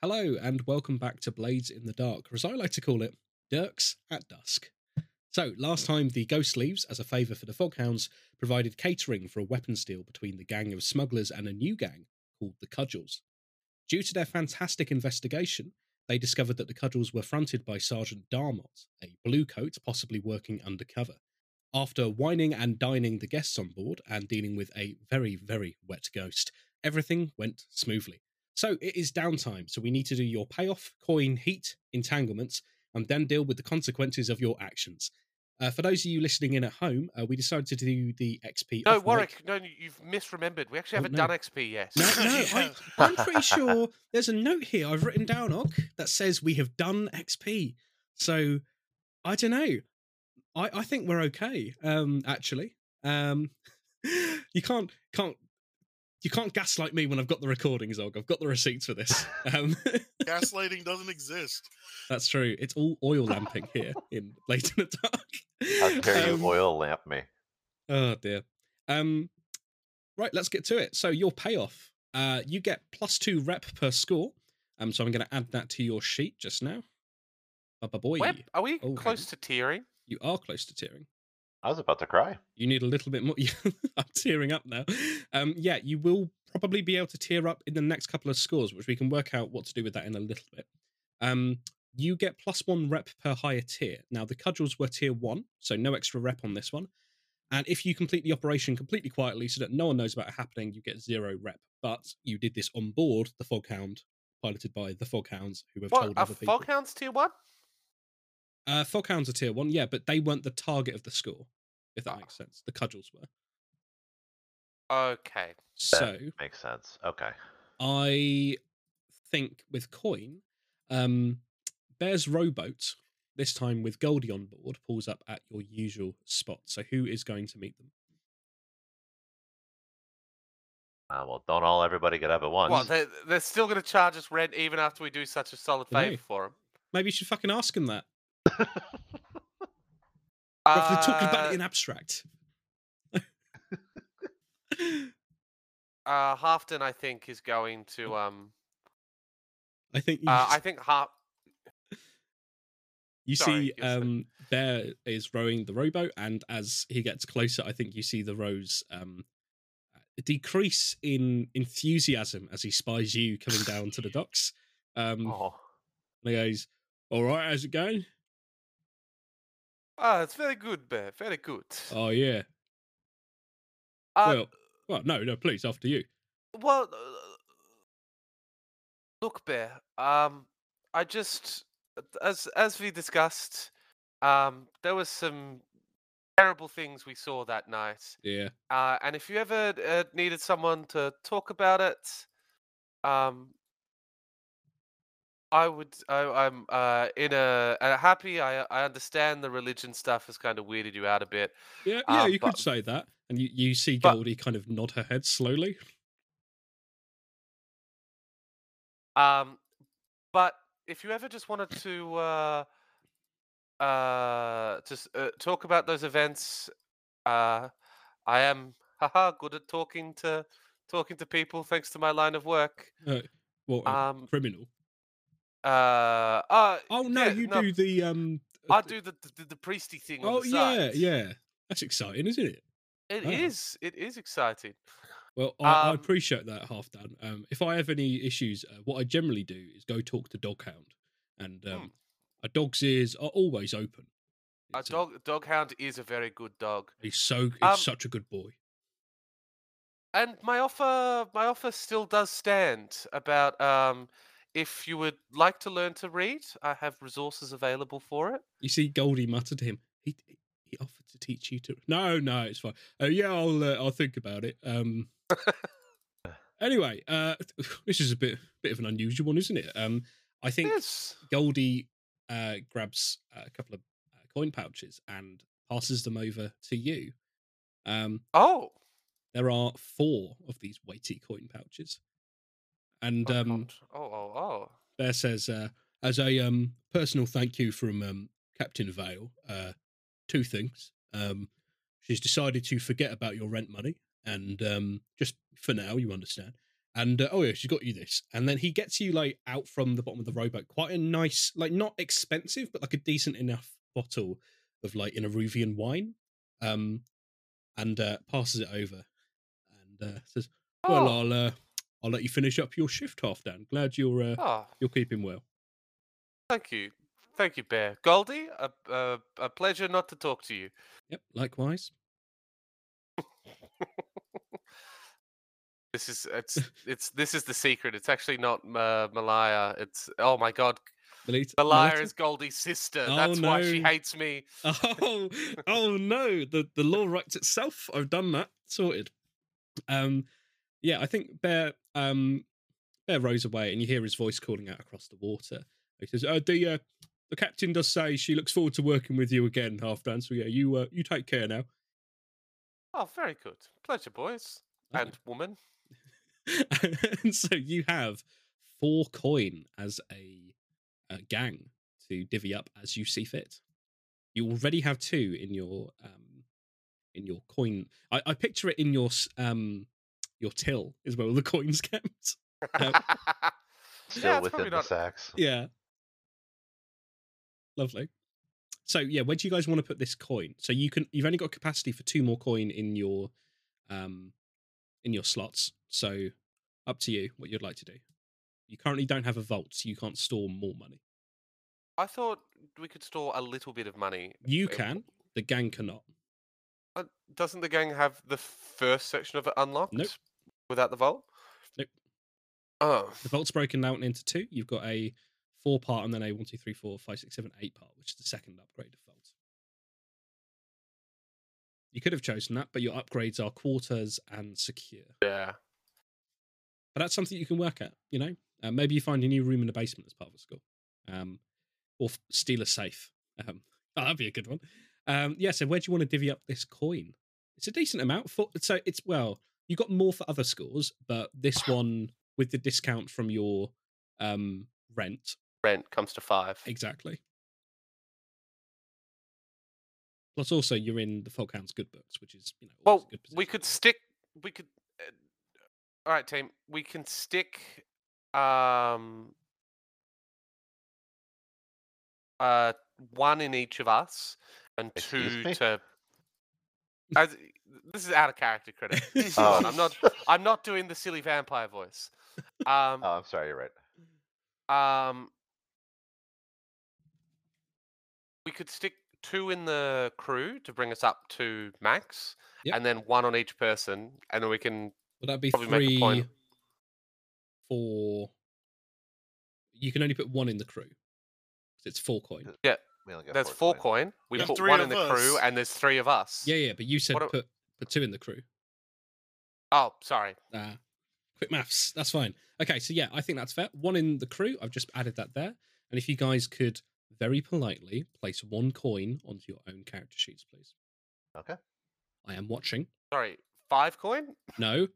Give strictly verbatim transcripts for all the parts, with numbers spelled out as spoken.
Hello and welcome back to Blades in the Dark, or as I like to call it, Dirks at Dusk. So, last time the Ghost Leaves, as a favour for the Foghounds, provided catering for a weapons deal between the gang of smugglers and a new gang called the Cudgels. Due to their fantastic investigation, they discovered that the Cudgels were fronted by Sergeant Darmot, a bluecoat possibly working undercover. After wining and dining the guests on board and dealing with a very, very wet ghost, everything went smoothly. So it is downtime, so we need to do your payoff, coin, heat, entanglements, and then deal with the consequences of your actions. Uh, for those of you listening in at home, uh, we decided to do the X P. No, off-mic. Warwick, no, you've misremembered. We actually Oh, haven't no. done X P yet. No, no, I, I'm pretty sure there's a note here I've written down, Og, that says we have done X P. So, I don't know. I, I think we're okay, um, actually. Um, you can't can't you can't gaslight me when I've got the recordings, Og. I've got the receipts for this. Um, Gaslighting doesn't exist. That's true. It's all oil lamping here in Blades in the Dark. How dare Um, you oil lamp me? Oh dear. Um, right, let's get to it. So your payoff, uh, you get plus two rep per score. Um, so I'm going to add that to your sheet just now. Baba boy. Where, are we Oh, close to tearing? You are close to tearing. I was about to cry. You need a little bit more. I'm tearing up now. Um, yeah, you will probably be able to tear up in the next couple of scores, which we can work out what to do with that in a little bit. Um, you get plus one rep per higher tier. Now, the Cudgels were tier one, so no extra rep on this one. And if you complete the operation completely quietly so that no one knows about it happening, you get zero rep. But you did this on board the Foghound, piloted by the Foghounds, who have What, told are other people. Foghounds tier one? Uh, Foghounds are tier one, yeah, but they weren't the target of the score, if that Oh. makes sense. The Cudgels were. Okay. So, That makes sense. Okay. I think with Coin, um, Bear's rowboat, this time with Goldie on board, pulls up at your usual spot. So who is going to meet them? Uh, well, don't all everybody get up at once. Well, they're, they're still going to charge us rent even after we do such a solid Dunno. favour for them. Maybe you should fucking ask him that. Or if they're talking about Uh, it in abstract. uh, Halfton, I think, is going to. Um, I think you, uh, I think Half. you sorry, see yes, sir. um, Bear is rowing the rowboat, and as he gets closer, I think you see the rows um, decrease in enthusiasm as he spies you coming down to the docks. Um, Oh, and he goes, "All right, how's it going?" Ah, it's very good, Bear. Very good. Oh yeah. Uh, well, well, no, no, please, after you. Well, uh, look, Bear. Um, I just, as as we discussed, um, there was some terrible things we saw that night. Yeah. Uh, and if you ever uh, needed someone to talk about it, um, I would. I, I'm uh, in a, a happy. I I understand the religion stuff has kind of weirded you out a bit. Yeah, yeah, Um, you but- could say that. And you, you see but- Goldie kind of nod her head slowly. Um, but if you ever just wanted to uh, uh, just uh, talk about those events, uh, I am haha good at talking to talking to people thanks to my line of work. Uh, what, a Um, criminal? uh, uh Oh, no, yeah, you no, do the... um. I do the the, the priesty thing on Oh, the yeah, side. yeah. That's exciting, isn't it? It Oh. is. It is exciting. Well, I, I Um, appreciate that, Half Dan. Um, if I have any issues, uh, what I generally do is go talk to Doghound. And um, Hmm. a dog's ears are always open. A It's, uh, dog Doghound is a very good dog. He's so he's Um, such a good boy. And my offer, my offer still does stand. About um, if you would like to learn to read, I have resources available for it. You see, Goldie muttered to him. He he offered to teach you to. No, no, it's fine. Uh, yeah, I'll uh, I'll think about it. Um. Anyway, uh, this is a bit bit of an unusual one, isn't it? Um, I think Yes. Goldie uh grabs a couple of uh, coin pouches and passes them over to you. Um, Oh. there are four of these weighty coin pouches, and Oh, um. God. oh, oh, oh. Bear says, uh, as a um, personal thank you from um, Captain Vale, uh, two things. Um, she's decided to forget about your rent money, and um, just for now, you understand. And uh, oh yeah, she got you this. And then he gets you like out from the bottom of the rowboat, quite a nice, like not expensive, but like a decent enough bottle of like Inaruvian wine, um, and uh, passes it over and uh, says, "Well, Oh, I'll uh, I'll let you finish up your shift, Halfdan. Glad you're uh, oh, you're keeping well." thank you. Thank you, Bear. Goldie, a, a, a pleasure not to talk to you. Yep, likewise. This is it's it's this is the secret. It's actually not uh, Malaya. It's oh my god, Melita, Malaya Melita? is Goldie's sister. Oh, That's why she no. hates me. Oh, oh no! The the law writes itself. I've done that. Sorted. Um, yeah, I think Bear um Bear rows away, and you hear his voice calling out across the water. He says, uh, "The uh, the captain does say she looks forward to working with you again, Halfdan. So yeah, you uh, you take care now." Oh, very good. Pleasure, boys Oh. and woman. And so you have four coin as a, a gang to divvy up as you see fit. You already have two in your um in your coin. I, I picture it in your s- um your till is where all the coins kept. Um, Still it's within probably the not- sacks. yeah, lovely. So yeah, where do you guys want to put this coin? So you can you've only got capacity for two more coin in your um in your slots. So up to you what you'd like to do. You currently don't have a vault, so you can't store more money. I thought we could store a little bit of money. You Uh, can, the gang cannot. Uh, doesn't the gang have the first section of it unlocked? Nope. Without the vault? Nope. Oh. The vault's broken out into two. You've got a four part and then a one, two, three, four, five, six, seven, eight part, which is the second upgrade of vault. You could have chosen that, but your upgrades are quarters and secure. Yeah. But that's something you can work at, you know? Uh, maybe you find a new room in the basement as part of the school. Um, or f- steal a safe. Um, oh, that'd be a good one. Um, yeah, so where do you want to divvy up this coin? It's a decent amount. For, so it's, well, you got more for other schools, but this one, with the discount from your um, rent, Rent comes to five. exactly. Plus, also, you're in the Folkhound's good books, which is, you know, always Well, a good position. we could stick. We could. Uh, all right, team. We can stick. Um. Uh, one in each of us, and Excuse two me? to. As, this is out of character credit. Oh. I'm not. I'm not doing the silly vampire voice. Um. Oh, I'm sorry, you're right. Um. We could stick two in the crew to bring us up to max, Yep. and then one on each person, and then we can. Would that be probably make a three point. for... You can only put one in the crew. 'Cause it's four coin. We only got There's four four coin. coin. We There's put three one of in the crew, us. and there's three of us. Yeah, yeah, but you said What a- put put two in the crew. Oh, sorry. Uh, quick maths. That's fine. Okay, so yeah, I think that's fair. One in the crew. I've just added that there. And if you guys could very politely place one coin onto your own character sheets, please. Okay. I am watching. Sorry. Five coin? No.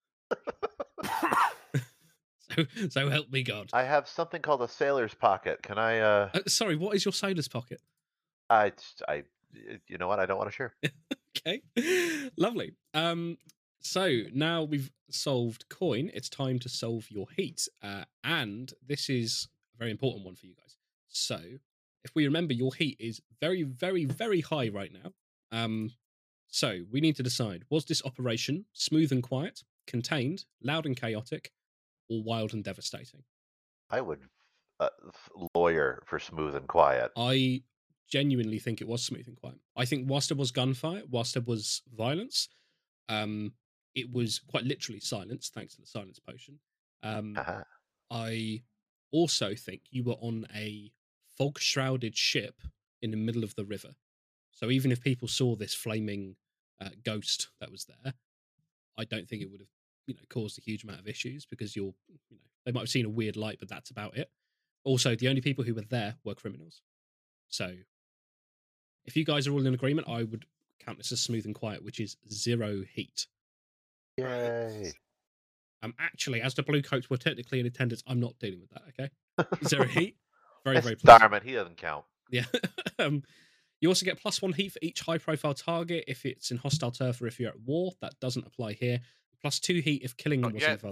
so, so help me God. I have something called a sailor's pocket. Can I, uh, Uh, sorry, what is your sailor's pocket? I, just- I, you know what? I don't want to share. Okay, lovely. Um, so now we've solved coin. It's time to solve your heat, uh, and this is a very important one for you guys. So, if we remember, your heat is very, very, very high right now. Um, so we need to decide: was this operation smooth and quiet, contained, loud and chaotic, or wild and devastating? I would, uh, f- lawyer for smooth and quiet. I genuinely think it was smooth and quiet. I think whilst there was gunfire, whilst there was violence, um, it was quite literally silence, thanks to the silence potion. Um, Uh-huh. I also think you were on a fog shrouded ship in the middle of the river. So even if people saw this flaming uh, ghost that was there, I don't think it would have, you know, caused a huge amount of issues because you're, you know, they might have seen a weird light, but that's about it. Also, the only people who were there were criminals. So if you guys are all in agreement, I would count this as smooth and quiet, which is zero heat. Yay. Um, actually, as the blue coats were technically in attendance, I'm not dealing with that. Okay, zero heat, very very It's pleasant. Darman, he doesn't count. Yeah. um, you also get plus one heat for each high-profile target if it's in hostile turf or if you're at war. That doesn't apply here. Plus two heat if killing them Not was yet. involved.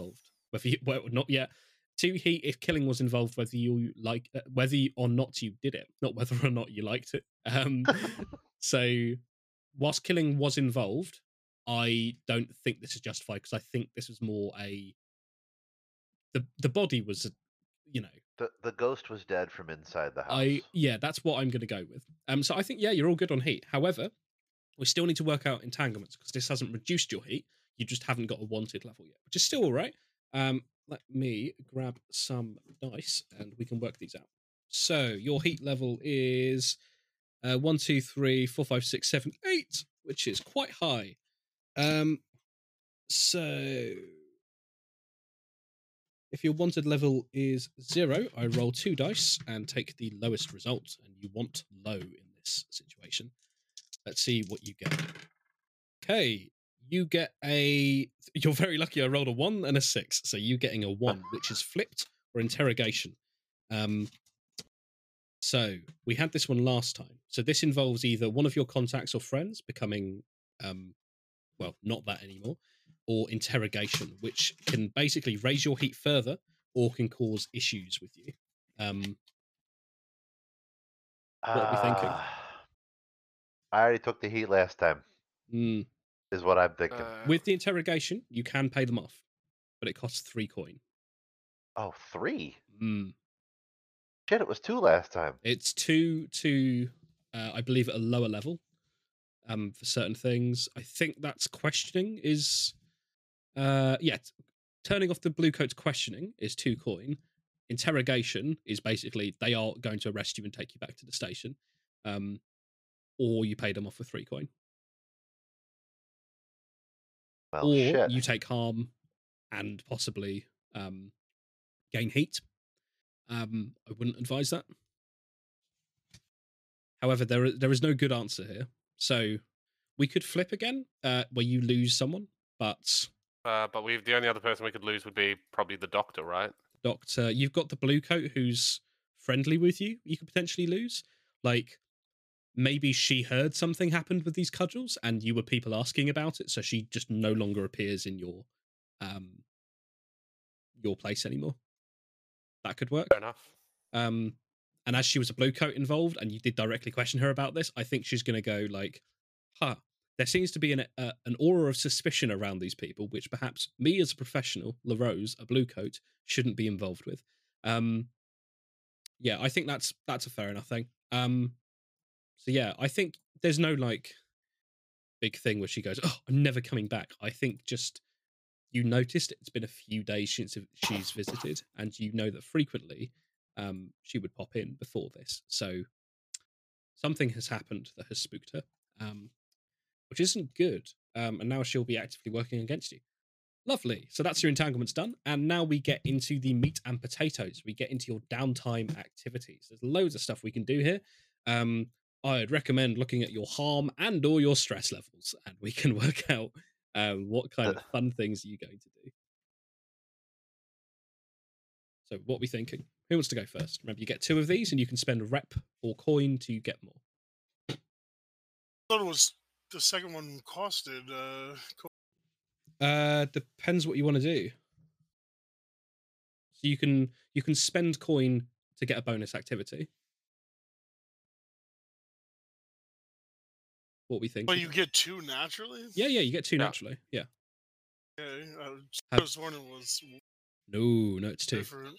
whether you, well, not yet. Two, heat if killing was involved, whether you like, uh, whether you, or not you did it, not whether or not you liked it. Um, so, whilst killing was involved, I don't think this is justified because I think this was more a the the body was, you know, The the ghost was dead from inside the house. I yeah, that's what I'm going to go with. Um, so I think yeah, you're all good on heat. However, we still need to work out entanglements because this hasn't reduced your heat. You just haven't got a wanted level yet, which is still all right. Um, let me grab some dice and we can work these out. So your heat level is uh, one, two, three, four, five, six, seven, eight, which is quite high. Um, so if your wanted level is zero, I roll two dice and take the lowest result, and you want low in this situation. Let's see what you get. Okay, you get a. You're very lucky. I rolled a one and a six, so you getting a one, which is flipped or interrogation. Um, so we had this one last time. So this involves either one of your contacts or friends becoming, um, well, not that anymore, or interrogation, which can basically raise your heat further or can cause issues with you. Um, what are we thinking? Uh, I already took the heat last time, Mm. is what I'm thinking. Uh, With the interrogation, you can pay them off, but it costs three coin. Oh, three? Mm. Shit, it was two last time. It's two to, uh, I believe, at a lower level um, for certain things. I think that's questioning is, uh, yeah, t- turning off the blue coat's questioning is two coin. Interrogation is basically they are going to arrest you and take you back to the station, um, or you pay them off for three coin, Well, or shit. you take harm and possibly um, gain heat. Um, I wouldn't advise that. However, there is, there is no good answer here. So we could flip again, uh, where you lose someone, but uh, but we the only other person we could lose would be probably the doctor, right? Doctor, you've got the blue coat who's friendly with you. You could potentially lose. Like maybe she heard something happened with these cudgels, and you were people asking about it, so she just no longer appears in your um your place anymore. That could work. Fair enough. Um, and as she was a blue coat involved, and you did directly question her about this, I think she's going to go like, "Huh, there seems to be an uh, an aura of suspicion around these people, which perhaps me as a professional, LaRose, a blue coat, shouldn't be involved with." Um, yeah, I think that's that's a fair enough thing. Um, so yeah, I think there's no like big thing where she goes, "Oh, I'm never coming back." I think just you noticed it's been a few days since she's visited, and you know that frequently um, she would pop in before this. So something has happened that has spooked her, um, which isn't good. Um, and now she'll be actively working against you. Lovely. So that's your entanglements done. And now we get into the meat and potatoes. We get into your downtime activities. There's loads of stuff we can do here. Um, I'd recommend looking at your harm and or your stress levels, and we can work out um, what kind of fun things are you going to do. So what are we thinking? Who wants to go first? Remember, you get two of these, and you can spend a rep or coin to get more. I thought it was the second one costed. Uh, co- Uh, depends what you want to do. So you can you can spend coin to get a bonus activity. What we think? but you get two naturally. Yeah, yeah, you get two Yeah. naturally. Yeah. Okay, I Have- was wondering was No, no, it's two. different.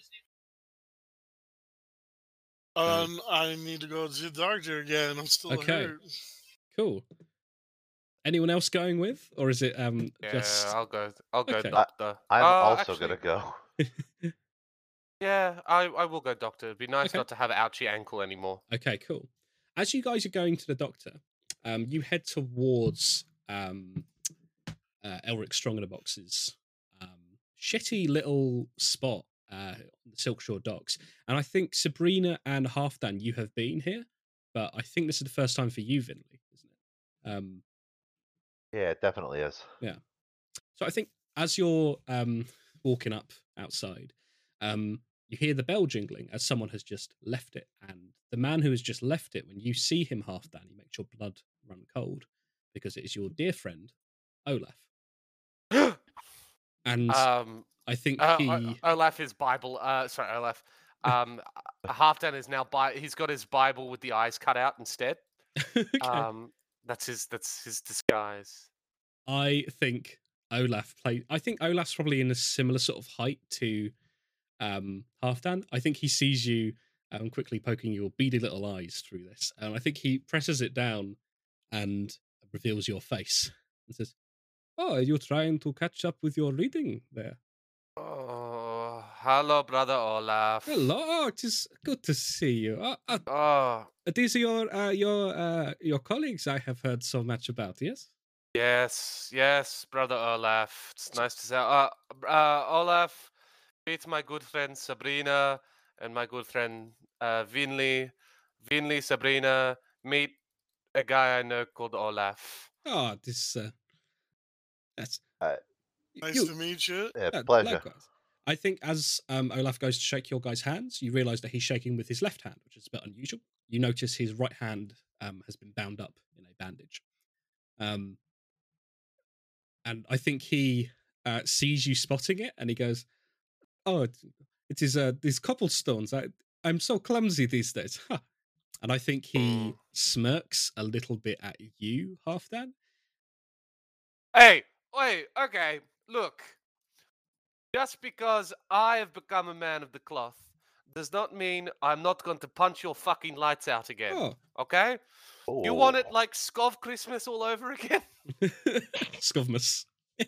Um, I need to go to the doctor again. I'm still Okay. hurt. Cool. Anyone else going with, or is it um Yeah, just I'll go. I'll go Okay. doctor. I'm Uh, also actually, gonna go. Yeah, I I will go doctor. It'd be nice Okay. not to have ouchy ankle anymore. Okay, cool. As you guys are going to the doctor, um, you head towards um, uh, Elric Stronginabox's um, shitty little spot, uh, on the Silkshore docks. And I think Sabrina and Halfdan, you have been here, but I think this is the first time for you, Vinley, isn't it? Um, Yeah, it definitely is. so I think as you're um, walking up outside, um, you hear the bell jingling as someone has just left it. And the man who has just left it, when you see him half down, he makes your blood run cold because it is your dear friend, Olaf. And Um, I think Uh, he. O- Olaf is Bible. Uh, sorry, Olaf. Um, Halfdan is now. Bi- he's got his Bible with the eyes cut out instead. Okay. Um, that's his. That's his disguise. I think Olaf play. I think Olaf's probably in a similar sort of height to um, Halfdan. I think he sees you um, quickly poking your beady little eyes through this, and I think he presses it down and reveals your face and says, "Oh, are you trying to catch up with your reading there?" Oh, hello, brother Olaf. Hello, oh, it is good to see you. Uh, uh, Oh, these are your uh, your uh, your colleagues I have heard so much about. Yes. yes, yes, brother Olaf. It's nice to say. Uh, uh, Olaf, meet my good friend Sabrina and my good friend uh, Vinley. Vinley, Sabrina, meet a guy I know called Olaf. Oh, this. Uh, that's. Uh, Nice you, to meet you. yeah, Uh, pleasure. Likewise. I think as um, Olaf goes to shake your guys' hands, you realise that he's shaking with his left hand, which is a bit unusual. You notice his right hand um, has been bound up in a bandage. Um, and I think he uh, sees you spotting it, and he goes, "Oh, it, it is uh, these cobblestones. I, I'm so clumsy these days." And I think he Mm. smirks a little bit at you, Halfdan. Hey, wait, okay, look. Just because I have become a man of the cloth does not mean I'm not going to punch your fucking lights out again. Oh, Okay? You want it Oh. like Scov Christmas all over again? Skovmus.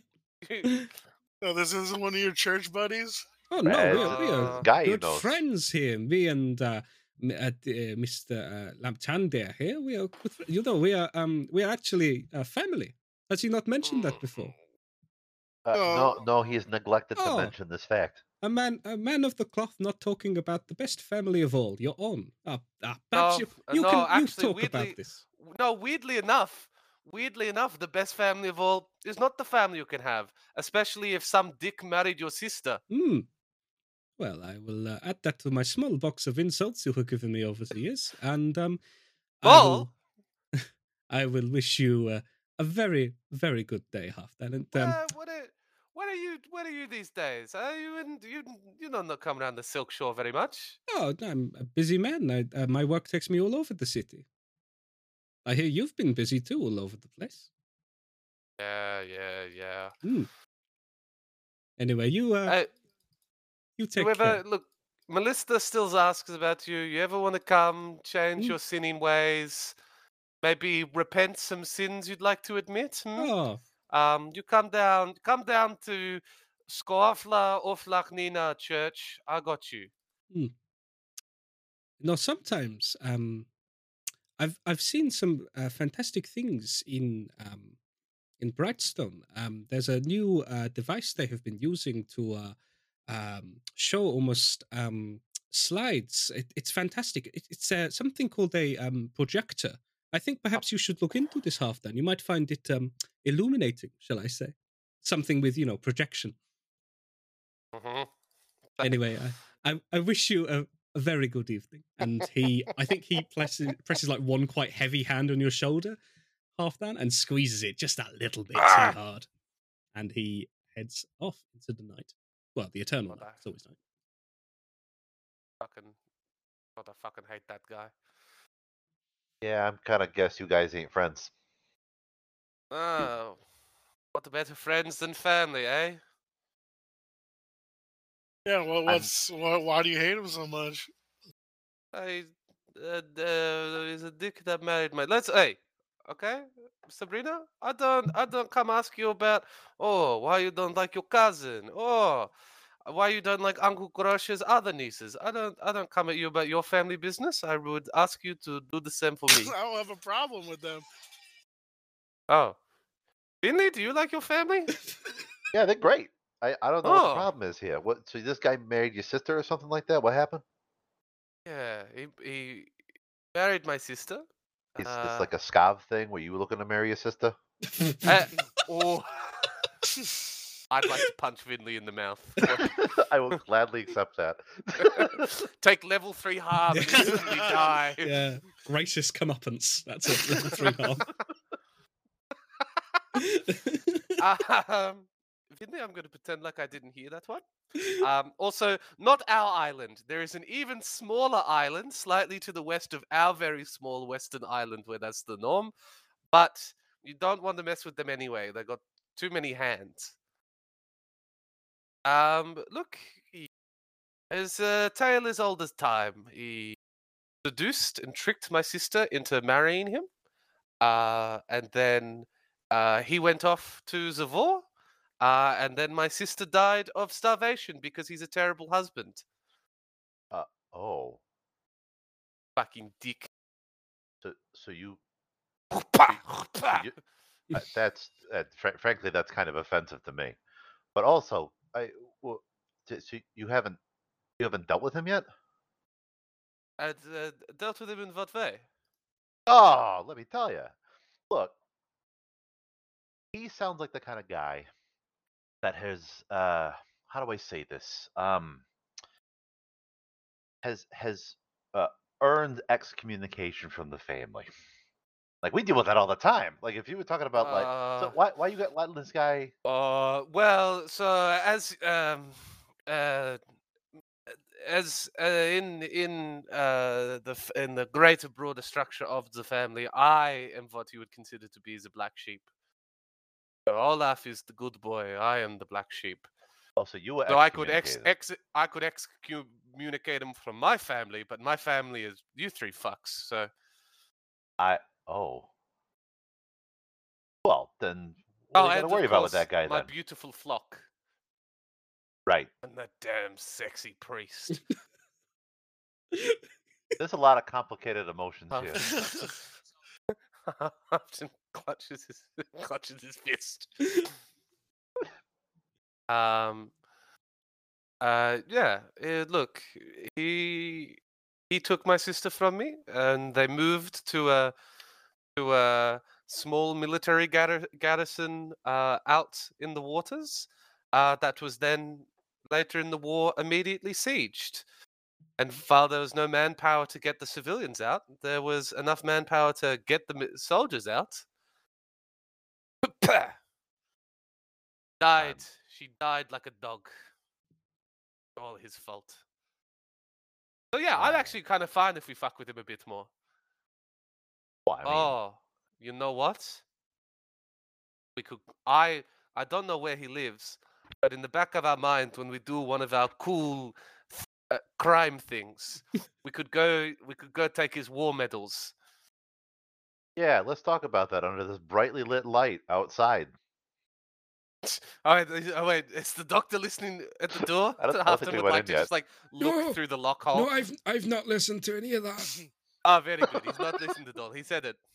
Oh, this isn't one of your church buddies? Oh no, Uh, we it's are, we Uh, are guy you good know. friends here. Me and uh, m- uh, d- uh, Mister Uh, Lamptander here. We are good. fr- You know, we are um, we are actually a family. Has he not mentioned that before? Uh, No. no, no, he's neglected to Oh. mention this fact. A man, a man of the cloth, not talking about the best family of all, your own. Ah, ah, perhaps No, you, uh, you no, can you actually, talk weirdly, about this. no, weirdly enough, weirdly enough, the best family of all is not the family you can have, especially if some dick married your sister. Hmm. Well, I will uh, add that to my small box of insults you have given me over the years, and um, I will, Well, I will wish you uh, a very, very good day, Halfdan. And um, where, what are, where are you? Where are you these days? Are you in, you you don't not come around the Silk Shore very much. oh, I'm a busy man. I, uh, my work takes me all over the city. I hear you've been busy too, all over the place. Yeah, yeah, yeah. Hmm. Anyway, you uh, Hey, you take you ever care. look? Melissa still asks about you. You ever want to come change Hmm? your sinning ways? Maybe repent some sins you'd like to admit. Hmm? Oh, Um, you come down, come down to Skoafla Oflachnina Church. I got you. no. Sometimes um, I've I've seen some uh, fantastic things in um in Brightstone. Um, there's a new uh, device they have been using to uh, um, show almost um, slides. It, it's fantastic. It, it's uh, something called a um, projector. I think perhaps you should look into this, Halfdan. You might find it um, illuminating, shall I say? Something with, you know, projection. Mhm. Anyway, I, I, I wish you a, a very good evening. And he, I think he presses, presses like one quite heavy hand on your shoulder, Halfdan, and squeezes it just a little bit Ah! too hard. And he heads off into the night. Well, the eternal Well, night. I- It's always night. Fucking, God, I fucking hate that guy. Yeah, I'm kind of guess you guys ain't friends. Oh, what better friends than family, eh? Yeah, well, what's why, why do you hate him so much? I, uh, there is a dick that married my. Let's, hey, okay, Sabrina. I don't, I don't come ask you about. Oh, why you don't like your cousin? Oh, why you don't like Uncle Grosha's other nieces? I don't, I don't come at you about your family business. I would ask you to do the same for me. I don't have a problem with them. Oh, Finley, do you like your family? Yeah, they're great. I, I don't know what the Oh. problem is here. What? So this guy married your sister or something like that? What happened? Yeah, he, he married my sister. Is Uh, this like a scav thing where you were looking to marry your sister? uh, oh, I'd like to punch Finley in the mouth. I will gladly accept that. Take level three harm and instantly die. Yeah, racist comeuppance. That's it. Level three harm. um, Kidney. I'm going to pretend like I didn't hear that one. Um, also, not our island. There is an even smaller island, slightly to the west of our very small western island, where that's the norm. But you don't want to mess with them anyway. They've got too many hands. Um, look, he, his uh, tale is old as time. He seduced and tricked my sister into marrying him. Uh, and then uh, he went off to Zavor. Uh, and then my sister died of starvation because he's a terrible husband. Uh, oh, Fucking dick. so so you, Pa, so pa. you uh, that's uh, fr- frankly that's kind of offensive to me. But also, I well, t- so you haven't you haven't dealt with him yet? And uh, dealt with him in what way? Oh, let me tell you. Look, he sounds like the kind of guy that has uh how do I say this? Um has has uh, earned excommunication from the family. Like we deal with that all the time. Like if you were talking about like so Uh, why why you got letting this guy uh, well, so as um, uh, as uh, in in uh, the f- in the greater broader structure of the family, I am what you would consider to be the black sheep. So Olaf is the good boy. I am the black sheep. oh so you were So I could ex, excommunicated. ex I could excommunicate him from my family, but my family is you three fucks. So I oh well then what oh, are you and gonna of worry about with course that guy my then? beautiful flock Right. and that damn sexy priest. There's a lot of complicated emotions Um, here. Upton clutches his clutches his fist. Um. Uh. Yeah. uh, look, he he took my sister from me, and they moved to a to a small military gar- garrison uh, out in the waters. Uh, that was then later in the war immediately sieged. And while there was no manpower to get the civilians out, there was enough manpower to get the mi- soldiers out. Died. Um, She died like a dog. All his fault. So yeah, I'm uh, actually kind of fine if we fuck with him a bit more. well, I mean, Oh, you know what? We could. I I don't know where he lives, but in the back of our mind, when we do one of our cool uh, crime things, we could go. We could go take his war medals. yeah, let's talk about that under this brightly lit light outside. Oh wait, is- oh wait, is the doctor listening at the door? I don't, I don't think Hafton we would went like in to yet. just like look No, through the lock hole. No, I've I've not listened to any of that. Ah, very good. He's not listening to Dol. He said it.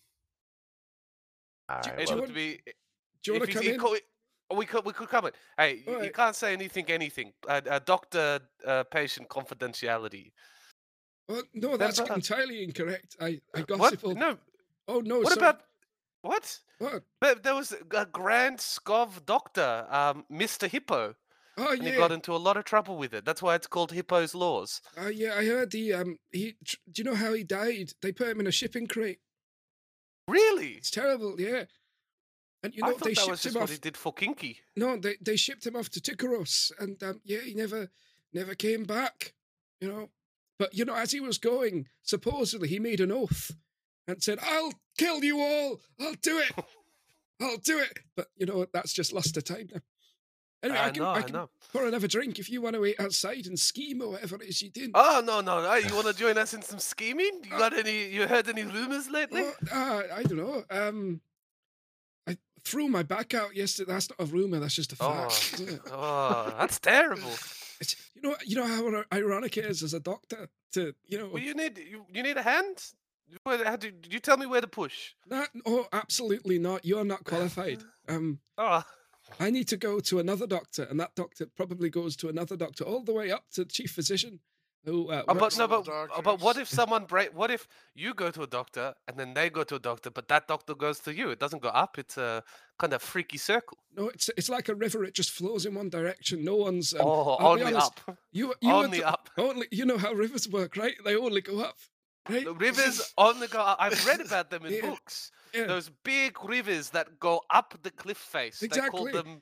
All Do- right, It do you well, would want- be Do you want if to he's come he in? co- oh, we could we could come in. Hey, you, you Alright. can't say anything anything. Uh, uh, doctor uh, patient confidentiality. Well, no, that's Remember- entirely incorrect. I I What? gossip all. No. Oh no, What sorry. about what? What? There, there was a grand Scov doctor, um, Mister Hippo, Oh and he yeah. got into a lot of trouble with it. That's why it's called Hippo's Laws. Uh, yeah, I heard he um he. tr- Do you know how he died? They put him in a shipping crate. Really? It's terrible. Yeah. And you I know thought they that was shipped just him what off. he did for Kinky. No, they they shipped him off to Tikaros, and um, yeah, he never never came back. You know, but you know, as he was going, supposedly he made an oath and said, "I'll kill you all. I'll do it. I'll do it." But you know, that's just lost to time now. Anyway, I, I can know, I I can know. pour another drink if you want to wait outside and scheme or whatever it is you did. Oh no no! no. You want to join us in some scheming? You got any? You heard any rumors lately? Oh, uh, I don't know. Um, I threw my back out yesterday. That's not a rumor. That's just a Oh, fact. Yeah. oh, that's terrible. It's, you know, you know how ironic it is as a doctor to, you know, Well, you need you, you need a hand. Where, how do, did you tell me where to push? not. Oh, absolutely not. You're not qualified. Um, Oh, I need to go to another doctor, and that doctor probably goes to another doctor, all the way up to chief physician. Who? Uh, oh, but works- no, All but the uh, but what doctors. if someone break? What if you go to a doctor and then they go to a doctor, but that doctor goes to you? It doesn't go up. It's a kind of freaky circle. No, it's it's like a river. It just flows in one direction. No one's. Um, oh, I'll be only honest, up. You, you On were the to- up. Only you know how rivers work, right? They only go up, right? The rivers on the go. I've read about them in Yeah, books. yeah. Those big rivers that go up the cliff face. They call Exactly. them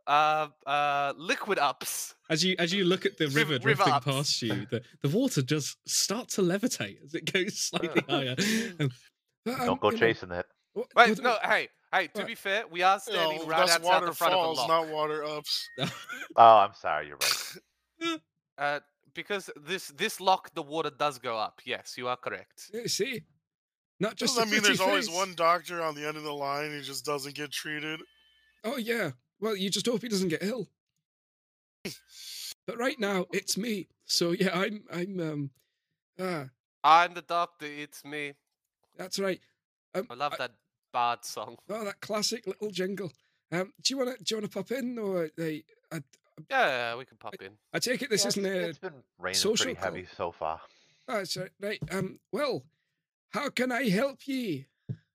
uh, uh, liquid ups. As you as you look at the Riv- river river drifting ups. past you, the, the water just starts to levitate as it goes slightly higher. Um, But, um, Don't go you know, chasing it. what- Wait, what- no, hey, hey. To What? be fair, we are You standing know, right that's outside the front of a waterfalls, lock. not water ups. Oh, I'm sorry. You're right. Uh, because this this lock, the water does go up. Yes, you are correct. You see, not just Doesn't a that mean pretty there's always face. one doctor on the end of the line who just doesn't get treated? Oh yeah. Well, you just hope he doesn't get ill. But right now, it's me. So yeah, I'm I'm um ah, I'm the doctor. It's me. that's right. Um, I love I- that bard song. Oh, that classic little jingle. Um, do you wanna do you wanna pop in or they? I, Yeah, we can pop in. I take it this Yeah, isn't it's- a. it's been raining social pretty heavy so far. Oh, that's right. Right. Um. Well, how can I help ye?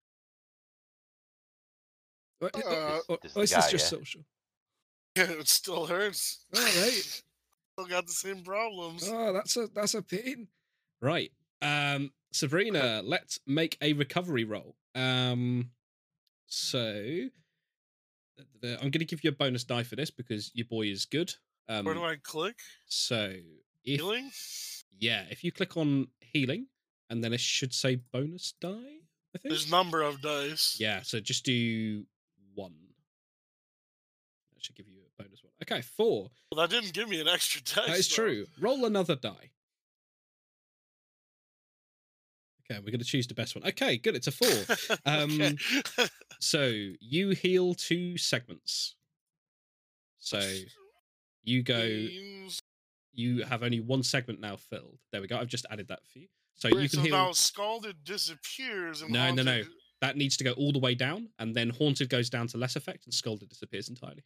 Or, or- Uh, or- This is or is the this guy, just yeah. social? Yeah, it still hurts. All right. Still got the same problems. Oh, that's a that's a pain. right. Um, Sabrina, let's make a recovery roll. Um, so th- th- I'm going to give you a bonus die for this because your boy is good. Um, Where do I click? so if Healing? yeah, if you click on healing, and then it should say bonus die. I think. There's number of dice. Yeah, so just do one. That should give you a bonus one. Okay, four. Well, that didn't give me an extra dice. That is though. true. Roll another die. Okay, we're going to choose the best one. Okay, good. It's a four. Um, Okay. So you heal two segments. So you go. Means- You have only one segment now filled. There we go. I've just added that for you. So you Wait, can so heal. now Scalded disappears and No, no, no. Haunted- That needs to go all the way down, and then Haunted goes down to less effect, and Scalded disappears entirely.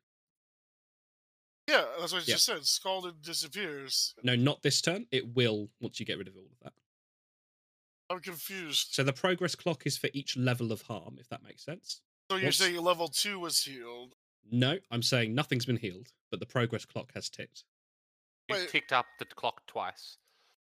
Yeah, that's what I Yeah. just said. Scalded disappears. No, not this turn. It will once you get rid of all of that. I'm confused. So the progress clock is for each level of harm, if that makes sense. So you're What's- saying level two was healed? No, I'm saying nothing's been healed, but the progress clock has ticked. You Wait. ticked up the clock twice.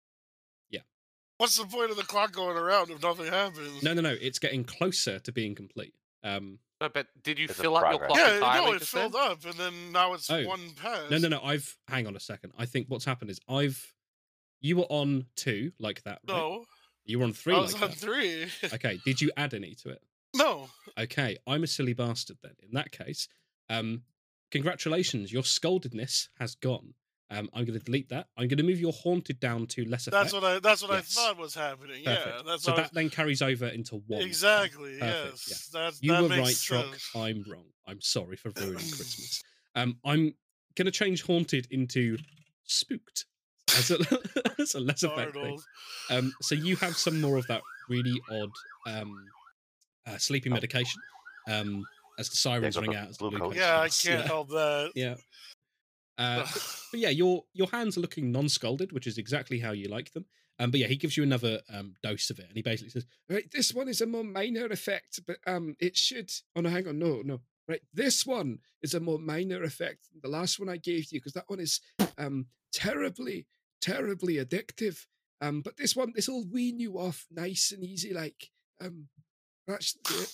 What's the point of the clock going around if nothing happens? No, no, no. It's getting closer to being complete. Um, No, but did you It's a fill up your progress. clock Yeah, entirely? no, it just then? filled up, and then now it's Oh. one pass. no, no, no. I've hang on a second. I think what's happened is I've you were on two like that. Right? No, You were on three I was like on that. three. Okay. Did you add any to it? No. Okay. I'm a silly bastard then. In that case, um, congratulations. Your scoldedness has gone. Um, I'm going to delete that. I'm going to move your haunted down to less effect. That's what I. That's what Yes. I thought was happening. Yeah, Perfect. that's so what I that then carries over into was- one. exactly. Perfect, Yes, that's You that were makes right, Trock. sense. I'm wrong. I'm sorry for ruining Christmas. Um, I'm gonna change haunted into spooked as a, as a less effect thing. Arnold. Um, so you have some more of that really odd um, uh, sleeping medication. Um, as the sirens got ring the out, as the glucose. glucose Yeah, I starts. can't yeah. help that. Yeah. Uh, but, but yeah, your your hands are looking non-scalded, which is exactly how you like them. Um, but yeah, he gives you another um, dose of it, and he basically says, Right, this one is a more minor effect, but um, it should. Oh no, hang on, no, no. Right, this one is a more minor effect than the last one I gave you because that one is um terribly, terribly addictive. Um, but this one, this will wean you off nice and easy, like um. That's it.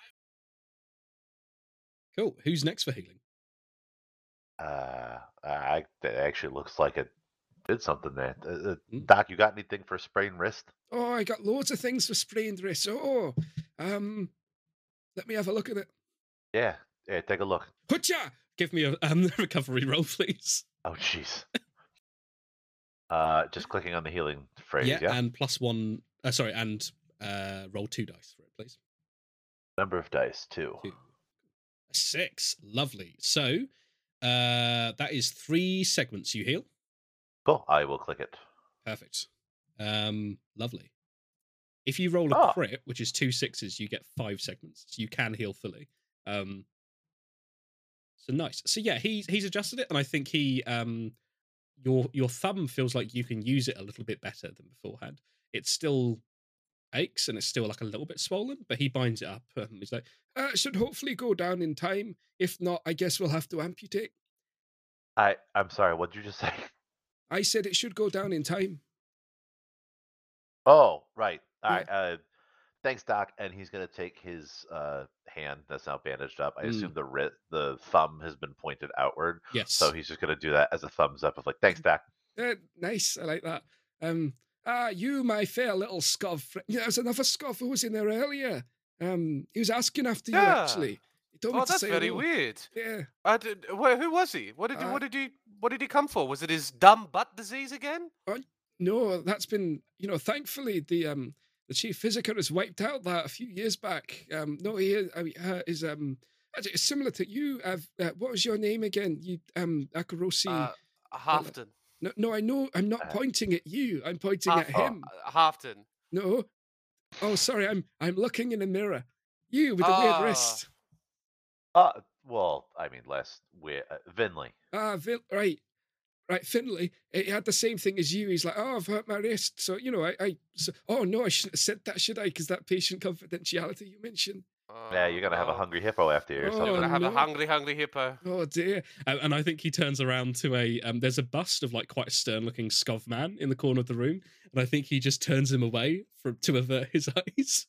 "Cool. Who's next for healing?" Uh, I that actually looks like it did something there. Uh, uh, Hmm. Doc, you got anything for sprained wrist? Oh, I got loads of things for sprained wrists. Oh, um, let me have a look at it. Yeah, yeah. Take a look. Hutcha! Give me a um, recovery roll, please. Oh, jeez. uh, just clicking on the healing phrase. Yeah, Yeah. and plus one. Uh, sorry, and uh, roll two dice for it, please. Number of dice two. Two. A six. Lovely. So uh, that is three segments you heal. Cool. I will click it. Perfect. Um, lovely. If you roll a Ah. crit, which is two sixes, you get five segments, so you can heal fully. Um, so nice. So yeah, he's he's adjusted it, and I think he um, your your thumb feels like you can use it a little bit better than beforehand. It still aches and it's still like a little bit swollen, but he binds it up. Um, he's like, Uh, it should hopefully go down in time. If not, I guess we'll have to amputate. I I'm sorry. What did you just say? I said it should go down in time. Oh, right. All Yeah. right. Uh, thanks, Doc. And he's gonna take his uh, hand that's now bandaged up. I Mm. assume the ri- the thumb has been pointed outward, Yes. so he's just gonna do that as a thumbs up of like, thanks, Doc. Uh, nice, I like that. Um, ah, you, my fair little scov. Fr- yeah, there was another scov who was in there earlier. Um, he was asking after you Yeah. actually. He told me Oh, to that's say very hello. weird. Yeah. I did, wh- who was he? What did you, Uh, what did he what did he come for? Was it his dumb butt disease again? No, that's been, you know, thankfully the um the chief physiker has wiped out that a few years back. Um, no, he is, I mean, uh, is um actually, it's similar to you. I've, uh, what was your name again? You um Akarosi. Uh, Halfton. no, no, I know. I'm not uh, pointing at you. I'm pointing at Half- him. uh, Halfton. No. Oh, sorry. I'm I'm looking in a mirror. You with the weird Ah. wrist. Uh, well, I mean, less weird. Uh, Vinley. Ah, Vin, right. Right, Finley, he had the same thing as you. He's like, oh, I've hurt my wrist. So, you know, I, I so, oh, no, I shouldn't have said that, should I? Because that patient confidentiality you mentioned. Yeah, you're gonna have a Oh, hungry hippo after you or Oh, You're something. gonna have no. a hungry, hungry hippo. Oh, dear. And, and I think he turns around to a um, there's a bust of like quite a stern looking scov man in the corner of the room, and I think he just turns him away from to avert his eyes.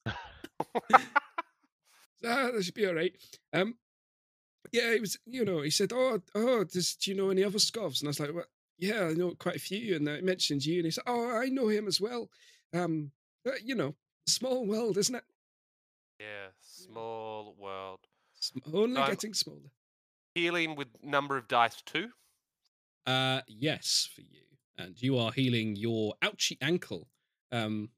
Ah, that should be all right. Um, yeah, it was, you know, he said, oh, oh, does, do you know any other scovs? And I was like, well, yeah, I know quite a few. And I mentioned you. And he said, oh, I know him as well. Um, but, you know, small world, isn't it? Yeah, small world. Sm- only I'm- getting smaller. Healing with number of dice two. Uh, yes, for you, and you are healing your ouchie ankle. Um,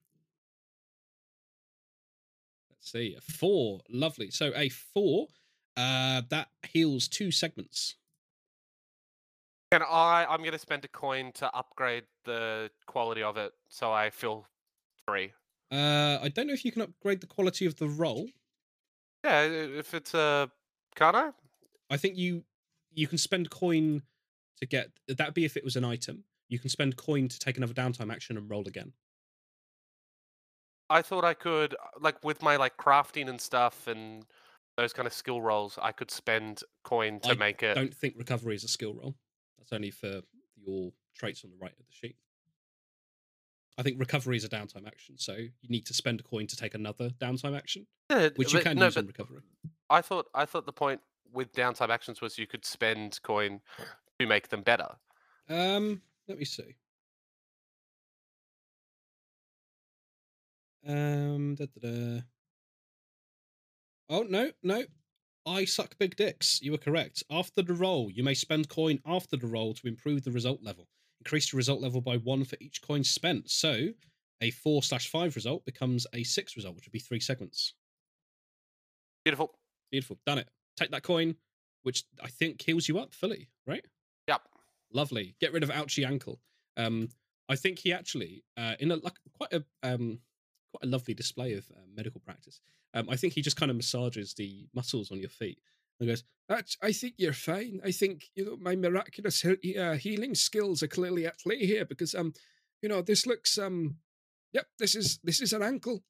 let's see, a four, lovely. So a four, uh, that heals two segments. And I, I'm gonna spend a coin to upgrade the quality of it, so I feel free. Uh, I don't know if you can upgrade the quality of the roll. Yeah, i- if it's a, can I? I think you you can spend coin to get that'd be if it was an item. You can spend coin to take another downtime action and roll again. I thought I could, uh, like with my like crafting and stuff and those kind of skill rolls, I could spend coin to I make it. Don't think recovery is a skill roll. That's only for your traits on the right of the sheet. I think recovery is a downtime action, so you need to spend a coin to take another downtime action, Yeah, which you but- can no, use but on recovery. I thought I thought the point with downtime actions was you could spend coin to make them better. Um, let me see. Um, da, da, da. Oh no, no. I suck big dicks. You were correct. After the roll, you may spend coin after the roll to improve the result level. Increase the result level by one for each coin spent. So a four slash five result becomes a six result, which would be three segments. Beautiful. Beautiful. Done it. Take that coin, which I think heals you up fully, right? Yep. Lovely. Get rid of ouchie ankle. Um, I think he actually, uh, in a like quite a um, quite a lovely display of uh, medical practice. Um, I think he just kind of massages the muscles on your feet and goes, That's, I think you're fine. I think, you know, my miraculous he- uh, healing skills are clearly at play here because, um, you know, this looks, um, yep, this is, this is an ankle.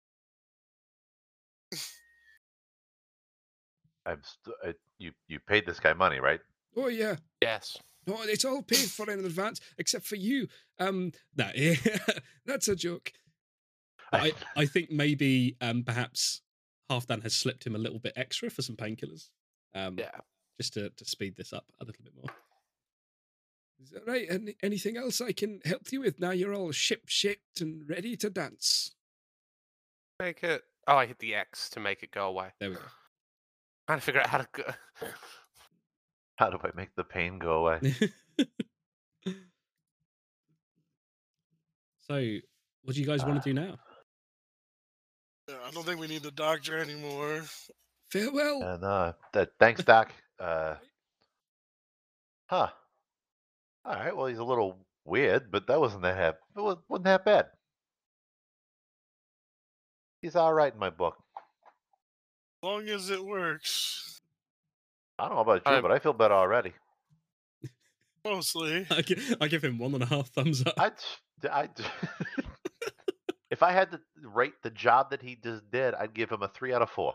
I'm st- uh, you. You paid this guy money, right? Oh, yeah. Yes. No, it's all paid for in advance, except for you. Um, "Nah, that's a joke. I, I think maybe um, perhaps Halfdan has slipped him a little bit extra for some painkillers. Um, Yeah. Just to, to speed this up a little bit more. Is that right? Any, anything else I can help you with? Now you're all ship-shaped and ready to dance. Make it. Oh, I hit the X to make it go away. There we go. Trying to figure out how to go. How do I make the pain go away? So, what do you guys want to do now? Yeah, I don't think we need the doctor anymore. Farewell. And uh, that, thanks, Doc. Uh, huh. All right. Well, he's a little weird, but that wasn't that ha- it was, wasn't that bad. He's all right in my book. As long as it works. I don't know about you, Um, but I feel better already. Mostly. I give, I give him one and a half thumbs up. I, I, if I had to rate the job that he just did, I'd give him a three out of four.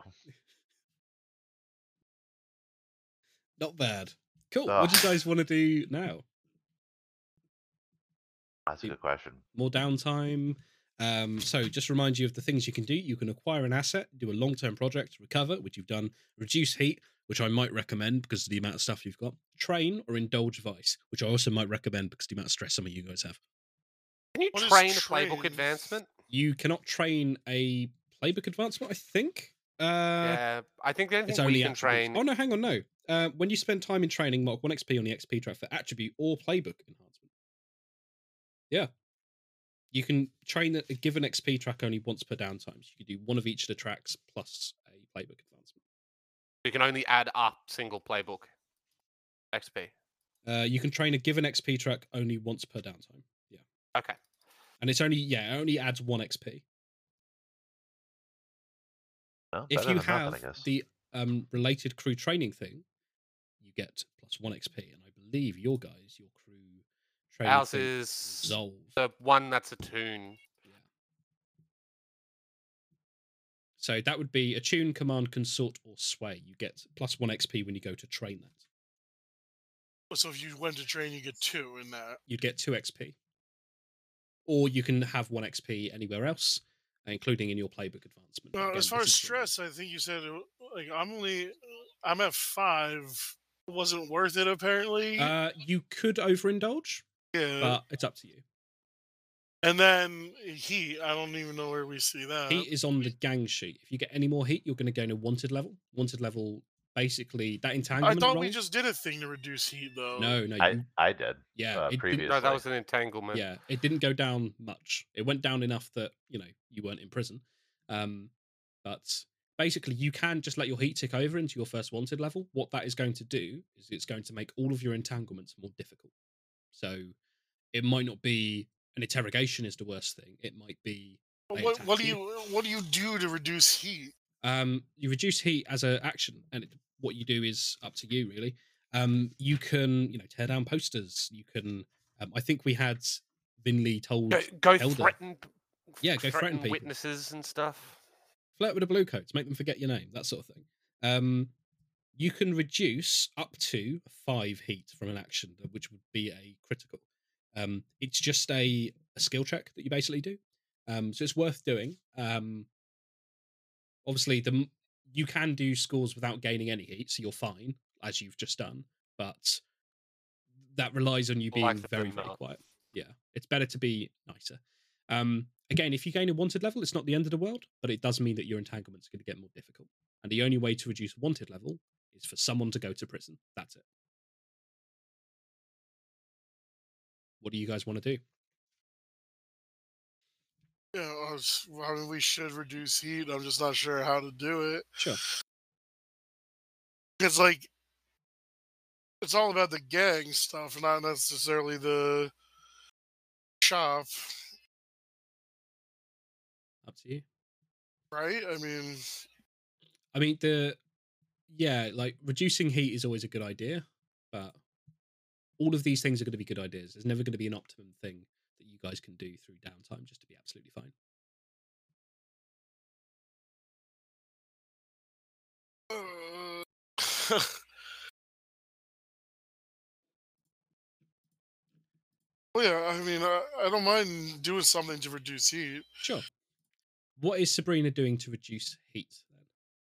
Not bad. Cool. Ugh. What do you guys want to do now? That's a good question. More downtime? Um, so just remind you of the things you can do. You can acquire an asset, do a long-term project, recover, which you've done, reduce heat, which I might recommend because of the amount of stuff you've got, train or indulge vice, which I also might recommend because of the amount of stress some of you guys have. Can you What is train a train? playbook advancement? You cannot train a playbook advancement, I think. Uh, yeah, I think the only it's thing we only can attributes. train. Oh no, hang on, no. Uh, when you spend time in training, mark one X P on the X P track for attribute or playbook enhancement. Yeah. You can train a given X P track only once per downtime. So you can do one of each of the tracks plus a playbook advancement. You can only add up single playbook X P. Uh, you can train a given X P track only once per downtime. Yeah. Okay. And it's only, yeah, it only adds one X P. Well, If better you than nothing, have I guess. the um, related crew training thing, you get plus one X P. And I believe your guys, your crew training Ours thing is resolve. the one that's a tune. Yeah. So that would be attune, command, consort, or sway. You get plus one X P when you go to train that. So if you went to train, you get two in that. You'd get two X P. Or you can have one X P anywhere else, including in your playbook advancement. Uh, Again, as far this as is for- stress, I think you said it, like I'm only I'm at five. It wasn't worth it apparently. Uh, you could overindulge, yeah. but it's up to you. And then heat. I don't even know where we see that. Heat is on the gang sheet. If you get any more heat, you're going to go to wanted level. Wanted level, basically, that I entanglement thought roll. we just did a thing to reduce heat though. No, no, I, you, I did. yeah, uh, it didn't, previously. No, that was an entanglement. yeah, it didn't go down much. It went down enough that you know you weren't in prison. Um, but basically, you can just let your heat tick over into your first wanted level. What that is going to do is it's going to make all of your entanglements more difficult. So it might not be an interrogation is the worst thing. It might be they What, attack what do you what do you do to reduce heat? Um, you reduce heat as an action, and it, what you do is up to you, really. Um, you can, you know, tear down posters. You can. Um, I think we had Vinley told Go, go Elder. threaten. Yeah, go threaten people. witnesses and stuff. Flirt with the blue coats, make them forget your name, that sort of thing. Um, you can reduce up to five heat from an action, which would be a critical. Um, it's just a, a skill check that you basically do. Um, so it's worth doing. Um, obviously, the you can do scores without gaining any heat, so you're fine, as you've just done. But that relies on you being Likely very, than very not. quiet. Yeah, it's better to be nicer. Um, again, if you gain a wanted level, it's not the end of the world, but it does mean that your entanglements are going to get more difficult. And the only way to reduce wanted level is for someone to go to prison. That's it. What do you guys want to do? Yeah, I, was, I mean, we should reduce heat. I'm just not sure how to do it. Sure. It's like it's all about the gang stuff, not necessarily the shop, Up to you. right? I mean, I mean, the yeah, like reducing heat is always a good idea, but all of these things are going to be good ideas. There's never going to be an optimum thing that you guys can do through downtime just to be absolutely fine. uh, well, yeah. I mean, I, I don't mind doing something to reduce heat. Sure. What is Sabrina doing to reduce heat then?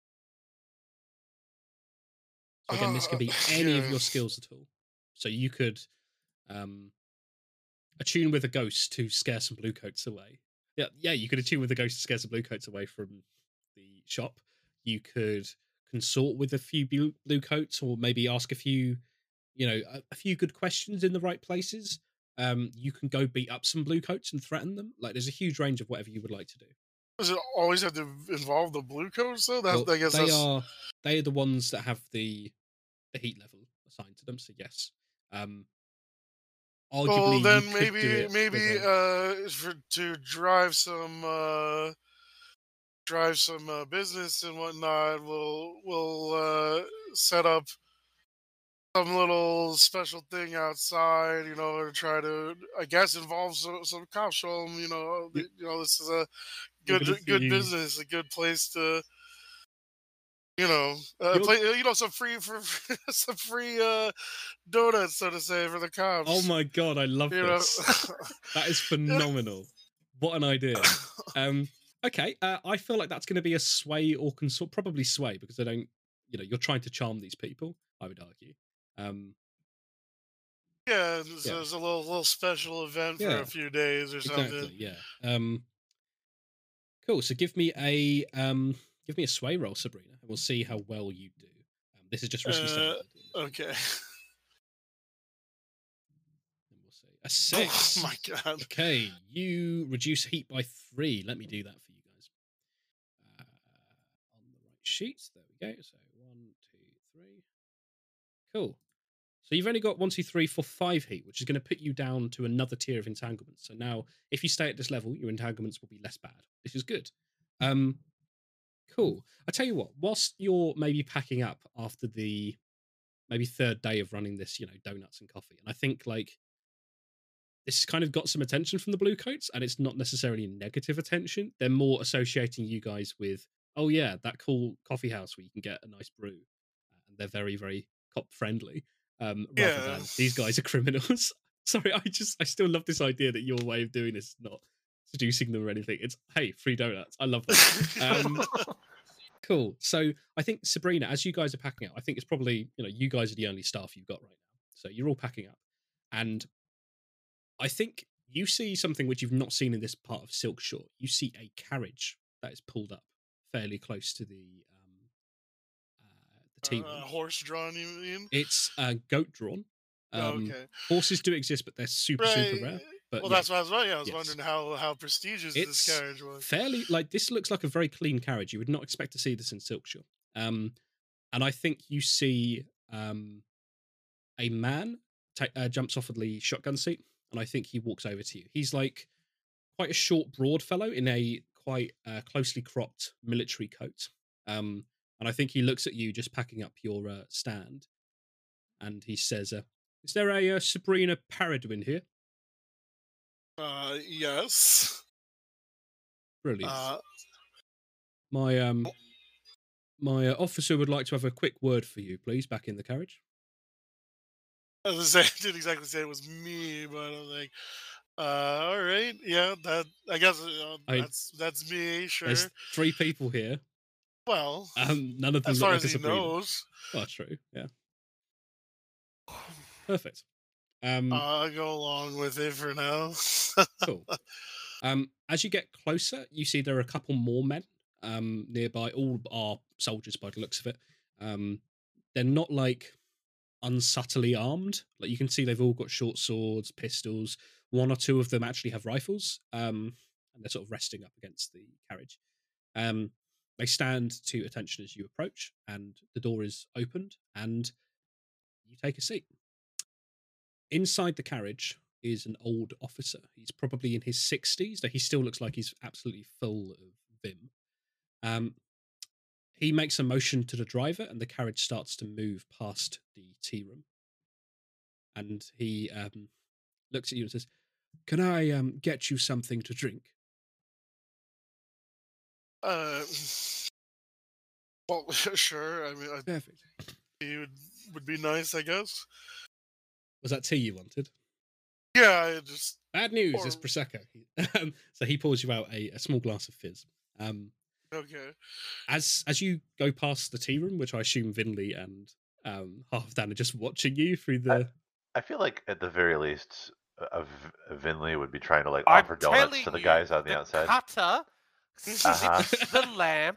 So again, this could be Uh, any of yeah. your skills at all. So you could um, attune with a ghost to scare some bluecoats away. Yeah, yeah, you could attune with a ghost to scare some bluecoats away from the shop. You could consort with a few blue bluecoats, or maybe ask a few, you know, a, a few good questions in the right places. Um, you can go beat up some bluecoats and threaten them. Like, there's a huge range of whatever you would like to do. Does it always have to involve the blue coats though? That's, Well, I guess they that's. are they are the ones that have the the heat level assigned to them. So yes, um, arguably Well, you then could maybe do it maybe with a- uh for to drive some uh drive some uh, business and whatnot. We'll we'll uh set up some little special thing outside, you know, to try to, I guess, involve some some cops. Show them, you know, Yeah. th- you know, this is a You're good gonna good see- business, a good place to. You know, uh, You're- play, you know, some free for some free uh, donuts, so to say, for the cops. Oh my god, I love You know, this. That is phenomenal. What an idea. Um, okay, uh, I feel like that's going to be a sway or consort, probably sway, because they don't, you know, you're trying to charm these people, I would argue. Um, Yeah, there's, Yeah. there's a little little special event for Yeah, a few days or something. exactly, yeah. Um, cool, so give me a um, give me a sway roll, Sabrina, and we'll see how well you do. Um, this is just risky stuff. Uh, I'm doing this. Okay. And we'll see. A six. Oh my god. Okay, you reduce heat by three. Let me do that for you guys. Uh, on the right sheet. There we go. So one, two, three. Cool. So you've only got one, two, three, four, five heat, which is going to put you down to another tier of entanglements. So now, if you stay at this level, your entanglements will be less bad. This is good. Um, cool. I tell you what. Whilst you're maybe packing up after the maybe third day of running this, you know, donuts and coffee, and I think like this has kind of got some attention from the blue coats, and it's not necessarily negative attention. They're more associating you guys with, oh yeah, that cool coffee house where you can get a nice brew, and they're very, very cop friendly. Um, rather Yeah. than these guys are criminals. Sorry, I just I still love this idea that your way of doing this is not seducing them or anything. It's hey, free donuts. I love that. Um, cool. So I think Sabrina, as you guys are packing up, I think it's probably, you know, you guys are the only staff you've got right now. So you're all packing up, and I think you see something which you've not seen in this part of Silk Shore. You see a carriage that is pulled up fairly close to the um, uh, the tea Uh, room. horse drawn, you mean? It's uh, goat drawn. Um, Oh, okay. Horses do exist, but they're super super Right. rare. But Well, yeah, that's what I was wondering. I was yes. wondering how, how prestigious It's this carriage was. fairly like this looks like a very clean carriage. You would not expect to see this in Silkshire. Um, and I think you see um, a man ta- uh, jumps off of the shotgun seat, and I think he walks over to you. He's like quite a short, broad fellow in a quite uh, closely cropped military coat. Um, and I think he looks at you just packing up your uh, stand, and he says, uh, "Is there a uh, Sabrina Paradwin here?" Uh, yes. Brilliant. Uh, My um, my uh, officer would like to have a quick word for you, please. Back in the carriage. I was gonna say, I didn't exactly say it was me, but I was like, uh, all right, yeah, that I guess uh, I- that's that's me, sure. There's three people here. Well, Um, none of them as look far like as a he Sabrina. knows, Oh, true. Yeah. Perfect. Um, uh, I'll go along with it for now. cool. Um, as you get closer, you see there are a couple more men um, nearby. All are soldiers by the looks of it. Um, they're not like unsubtly armed. Like you can see, they've all got short swords, pistols. One or two of them actually have rifles, um, and they're sort of resting up against the carriage. Um, they stand to attention as you approach, and the door is opened, and you take a seat. Inside the carriage is an old officer. He's probably in his sixties, though he still looks like he's absolutely full of vim. Um, he makes a motion to the driver, and the carriage starts to move past the tea room. And he um, looks at you and says, "Can I um, get you something to drink?" uh, well, sure. I mean, I Perfect. think it would would be nice, I guess. Was that tea you wanted? Yeah, I just Bad news, it's Or- Prosecco. Um, so he pours you out a, a small glass of fizz. Um, okay. as as you go past the tea room, which I assume Vinley and um, Halfdan are just watching you through the. I feel like at the very least, uh, V- Vinley would be trying to like I'm offer donuts telling to the you, guys on the, the outside. cutter Uh-huh. sits the lamp.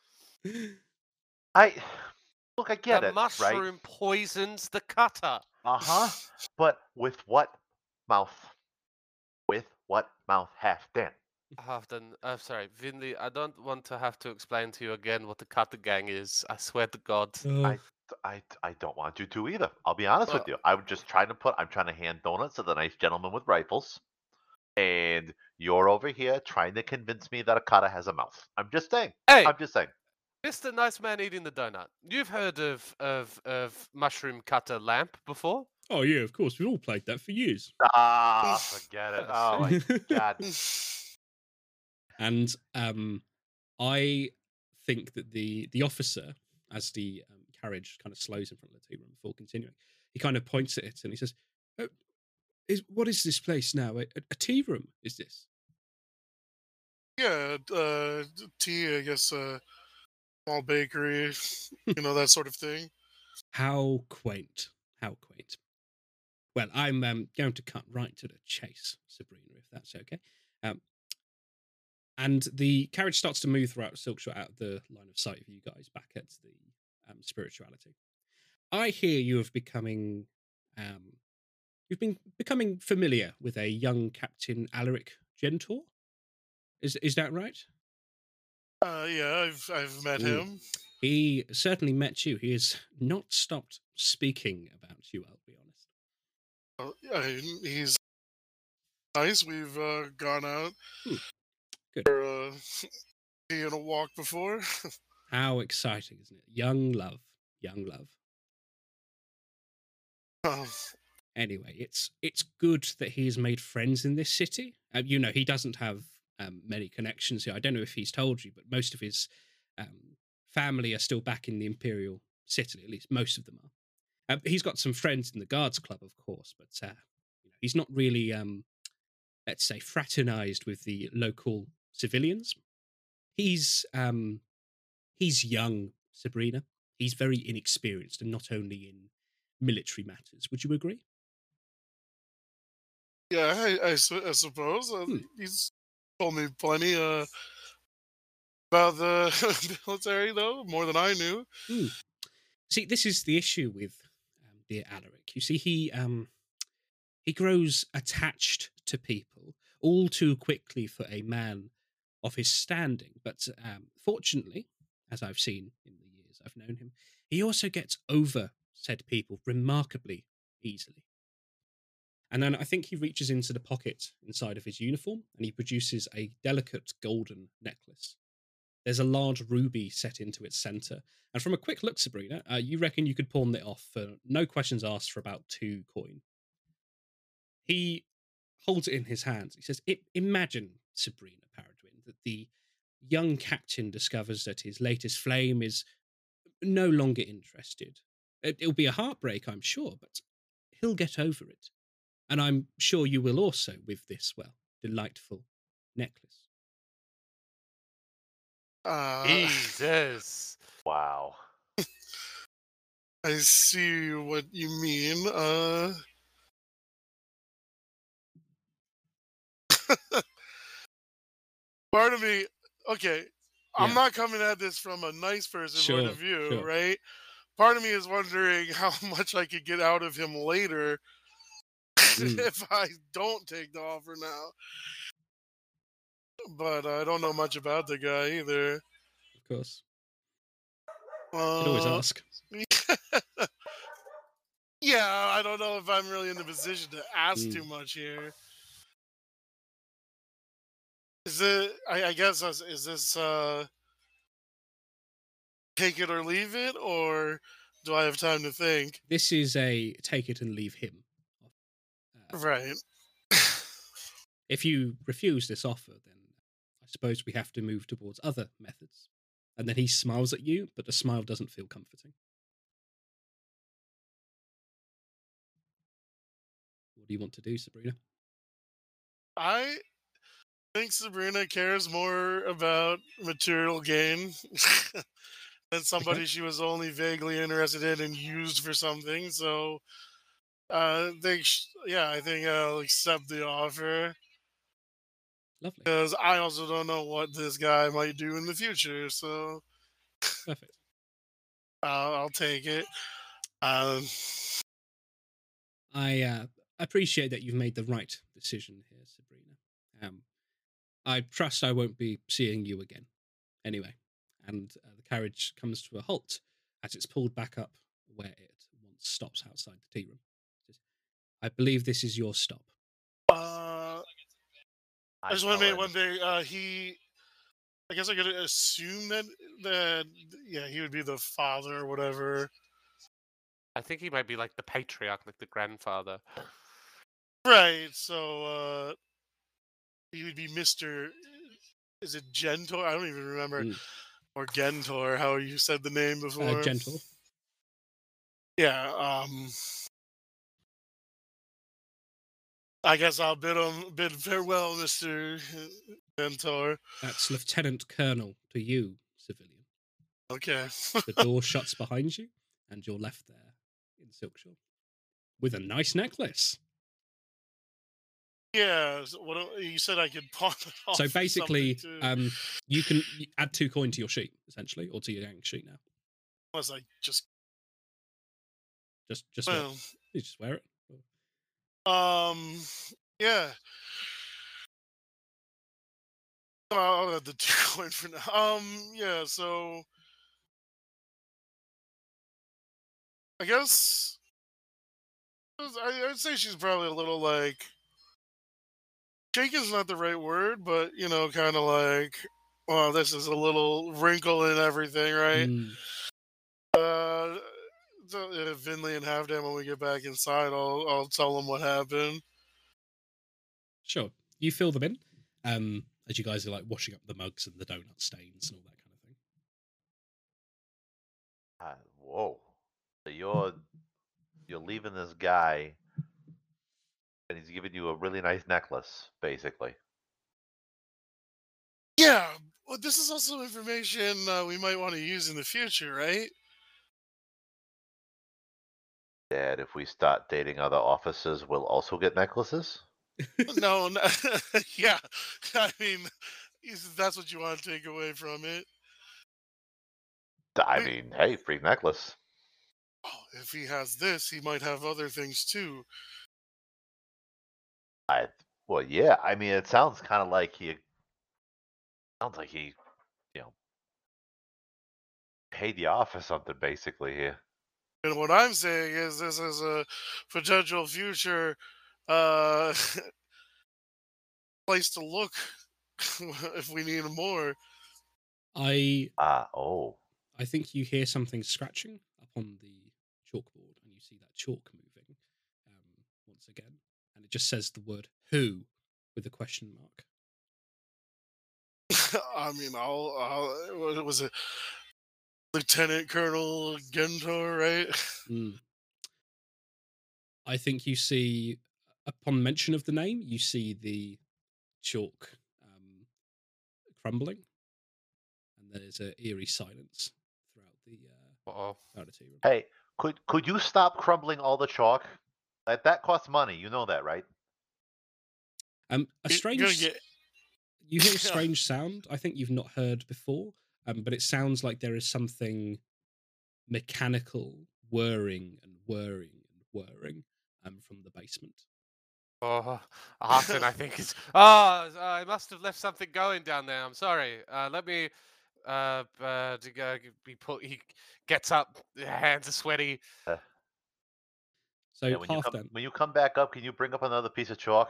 I look, I get the it, mushroom right? poisons the cutter. Uh huh. But with what mouth? With what mouth, Halfdan? Halfdan, I'm sorry, Vinley, I don't want to have to explain to you again what the cutter gang is. I swear to God. Oh, I, I, I don't want you to either. I'll be honest with Well- you. I'm just trying to put. I'm trying to hand donuts to the nice gentleman with rifles, and you're over here trying to convince me that a cutter has a mouth. I'm just saying. Hey, I'm just saying. Mister Nice Man eating the donut. You've heard of of of mushroom cutter lamp before? oh yeah, of course. We've all played that for years. Ah, forget it. Oh my god. And um, I think that the the officer, as the um, carriage kind of slows in front of the tea room before continuing, he kind of points at it and he says, oh, is, "What is this place now? A, a tea room? Is this?" Yeah, uh, tea, I guess, uh, small bakery, you know, that sort of thing. How quaint. How quaint. Well, I'm um, going to cut right to the chase, Sabrina, if that's okay. Um, and the carriage starts to move throughout Silkshire out of the line of sight of you guys back at the um, spirituality. I hear you have becoming, um, you've been becoming familiar with a young Captain Alaric Gentor. Is is that right? Uh, yeah, I've I've met Ooh. him. He certainly met you. He has not stopped speaking about you, I'll be honest. Uh, I, he's nice. We've uh, gone out Hmm. Good. for uh, taking a walk before. How exciting, isn't it? Young love. Young love. Um, Anyway, it's it's good that he's made friends in this city. Uh, you know, he doesn't have um, many connections here. I don't know if he's told you, but most of his um, family are still back in the Imperial City. At least most of them are. Uh, he's got some friends in the Guards Club, of course, but uh, you know, he's not really, um, let's say, fraternized with the local civilians. He's um, he's young, Sabrina. He's very inexperienced, and not only in military matters. Would you agree? yeah, I, I, su- I suppose uh, Hmm. he's told me plenty uh, about the military, though, more than I knew. Mm. See, this is the issue with um, dear Alaric. You see, he um, he grows attached to people all too quickly for a man of his standing. But um, fortunately, as I've seen in the years I've known him, he also gets over said people remarkably easily. And then I think he reaches into the pocket inside of his uniform and he produces a delicate golden necklace. There's a large ruby set into its center. And from a quick look, Sabrina, uh, you reckon you could pawn it off for no questions asked for about two coin. He holds it in his hands. He says, I- Imagine, Sabrina Paradwin, that the young captain discovers that his latest flame is no longer interested. It, it'll be a heartbreak, I'm sure, but he'll get over it. And I'm sure you will also with this, well, delightful necklace. Uh, Jesus. Wow. I see what you mean. Uh, part of me, okay, I'm Yeah. not coming at this from a nice person point Sure, of view, sure. right? Part of me is wondering how much I could get out of him later Mm, if I don't take the offer now. But I don't know much about the guy either. of course. Uh, You can always ask. yeah, I don't know if I'm really in the position to ask Mm. too much here. Is it? I, I guess is, is this uh, take it or leave it, or do I have time to think? This is a take it and leave him. Uh, Right. if you refuse this offer, then I suppose we have to move towards other methods. And then he smiles at you, but the smile doesn't feel comforting. What do you want to do, Sabrina? I think Sabrina cares more about material gain than somebody Okay. she was only vaguely interested in and used for something. So, uh, think, sh- yeah, I think I'll accept the offer Lovely. because I also don't know what this guy might do in the future. So, Perfect. uh, I'll take it. Um, I uh, appreciate that you've made the right decision here, Sabrina. Um, I trust I won't be seeing you again. Anyway, and uh, the carriage comes to a halt as it's pulled back up where it once stops outside the tea room. I believe this is your stop. uh, I I'm just want to make telling- one thing. Uh, he, I guess I could assume that that yeah, he would be the father or whatever. I think he might be like the patriarch, like the grandfather. Right. So uh, he would be Mister Is it Gentor? I don't even remember. Mm. Or Gentor, how you said the name Uh, before. gentle. Yeah. Um. I guess I'll bid him bid farewell, Mister Mentor. That's Lieutenant Colonel to you, civilian. Okay. The door shuts behind you, and you're left there in Silkshaw with a nice necklace. Yeah. So what do- you said I could pawn it off. So for basically, something to- um, you can y- add two coin to your sheet, essentially, or to your gang sheet now. unless I just Just, just wear, well, you just wear it. um, yeah. No, I'll have the two coin for now. Um, yeah. So I guess I, I'd say she's probably a little like shaken's not the right word, but you know, kind of like, well, this is a little wrinkle in everything, right? Mm. Uh, so if Vinley and Halfdan, when we get back inside, I'll I'll tell them what happened. Sure. You fill them in, um, as you guys are like washing up the mugs and the donut stains and all that kind of thing. Uh, whoa. So you're you're leaving this guy, and he's giving you a really nice necklace, basically. Yeah, well, this is also information uh, we might want to use in the future, right? And if we start dating other officers, we'll also get necklaces. no, no yeah. I mean, is- that's what you want to take away from it. I We- mean, hey, free necklace. Oh, if he has this, he might have other things too. I well, yeah. I mean, it sounds kind of like he sounds like he, you know, paid you off or something, basically here. And what I'm saying is, this is a potential future uh, place to look if we need more. I Ah, oh, I think you hear something scratching up on the chalkboard, and you see that chalk moving um, once again, and it just says the word "who" with a question mark. I mean, I'll, I'll, what was it? Lieutenant Colonel Gentor, right? Mm. I think you see, upon mention of the name, you see the chalk um, crumbling, and there's an eerie silence throughout the uh, Uh-oh. throughout the tea room. hey, could could you stop crumbling all the chalk? That that costs money. You know that, right? Um, a You're strange. gonna get You hear a strange sound. I think you've not heard before, um, but it sounds like there is something mechanical whirring and whirring and whirring um, from the basement. Oh, Arson, I think it's. Oh, I must have left something going down there. I'm sorry. Uh, let me. Uh, uh, to go. Be put. He gets up. Hands are sweaty. Uh, So yeah, when you half come then, when you come back up, can you bring up another piece of chalk?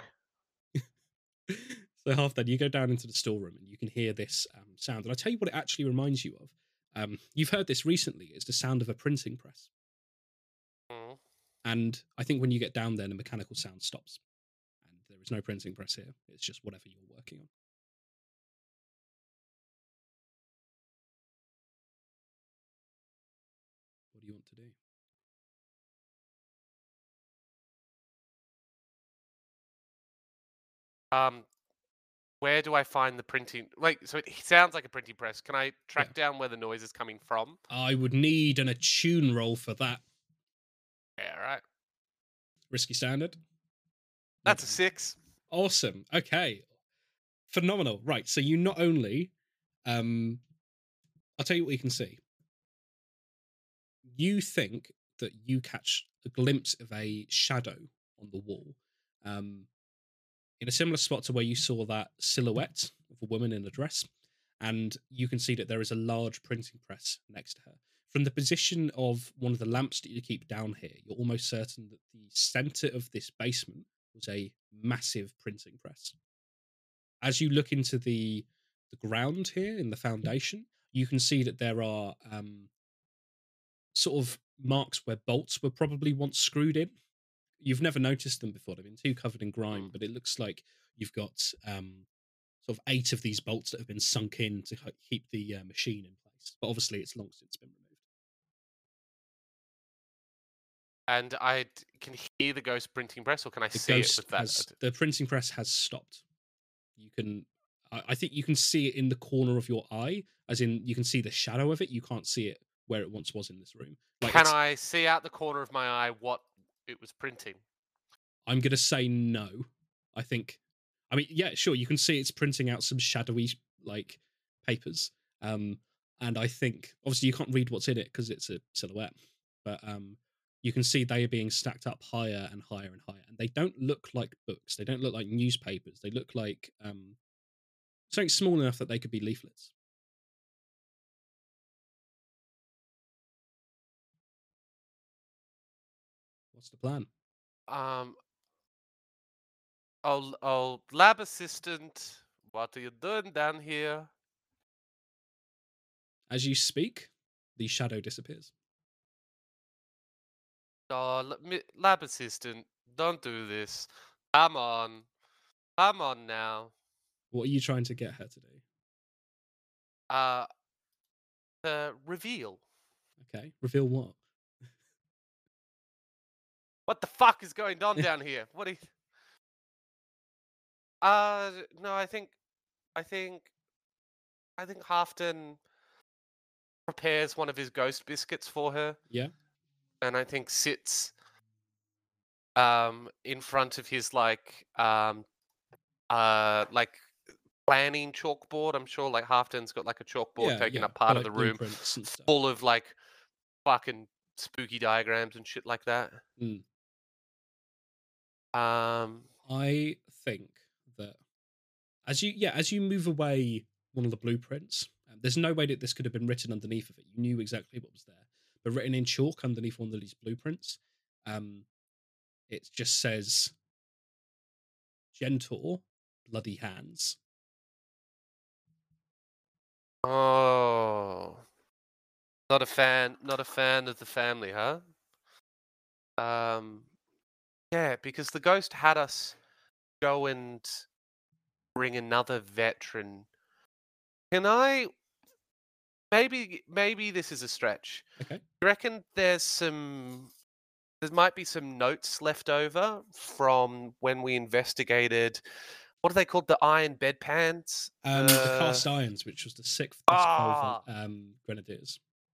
so half then, you go down into the storeroom and you can hear this um, sound. And I tell you what, it actually reminds you of. Um, you've heard this recently. It's the sound of a printing press. Mm. And I think when you get down there, the mechanical sound stops. And there is no printing press here. It's just whatever you're working on. What do you want to do? Um, where do I find the printing? Like, so it sounds like a printing press. Can I track down where the noise is coming from? I would need an attune roll for that. Yeah, right. Risky standard. That's a six. Awesome. Okay. Phenomenal. Right. So you not only, um, I'll tell you what you can see. You think that you catch a glimpse of a shadow on the wall, um, in a similar spot to where you saw that silhouette of a woman in a dress, and you can see that there is a large printing press next to her. From the position of one of the lamps that you keep down here, you're almost certain that the center of this basement was a massive printing press. As you look into the the ground here in the foundation, you can see that there are um, sort of marks where bolts were probably once screwed in. You've never noticed them before. They've been too covered in grime, but it looks like you've got um, sort of eight of these bolts that have been sunk in to h- keep the uh, machine in place. But obviously, it's long since been removed. And I d- can hear the ghost printing press, or can I The see it ghost with that? has the printing press has stopped. You can. I, I think you can see it in the corner of your eye, as in you can see the shadow of it. You can't see it where it once was in this room. Like, Can it's- I see out the corner of my eye what it was printing? I'm gonna say no. I think, I mean, yeah, sure, you can see it's printing out some shadowy like papers. Um, and I think obviously you can't read what's in it because it's a silhouette, but um, you can see they are being stacked up higher and higher and higher, and they don't look like books. They don't look like newspapers. They look like um, something small enough that they could be leaflets. What's the plan? Um, oh, oh, lab assistant, what are you doing down here? As you speak, the shadow disappears. Oh, l- mi- lab assistant, don't do this. Come on, come on now. What are you trying to get her to do? Uh, the reveal. Okay, reveal what? What the fuck is going on down here? What? Are you... Uh, no, I think, I think, I think Halfton prepares one of his ghost biscuits for her. Yeah. And I think sits um in front of his like um uh like planning chalkboard. I'm sure like Halfton's got like a chalkboard Yeah, taking yeah, up part for, of the like, room, blueprints and stuff. full of like fucking spooky diagrams and shit like that. Mm. Um, I think that as you yeah as you move away one of the blueprints, um, there's no way that this could have been written underneath of it. You knew exactly what was there, but written in chalk underneath one of these blueprints, um, it just says "Gentle bloody hands." oh, not a fan, not a fan of the family, huh? Um, yeah, because the ghost had us go and bring another veteran. Can I? Maybe, maybe this is a stretch. Okay. You reckon there's some? There might be some notes left over from when we investigated. What are they called? The iron bedpans. Um, the The- cast irons, which was the sixth Dusk Ah. Velvet, um, Grenadiers.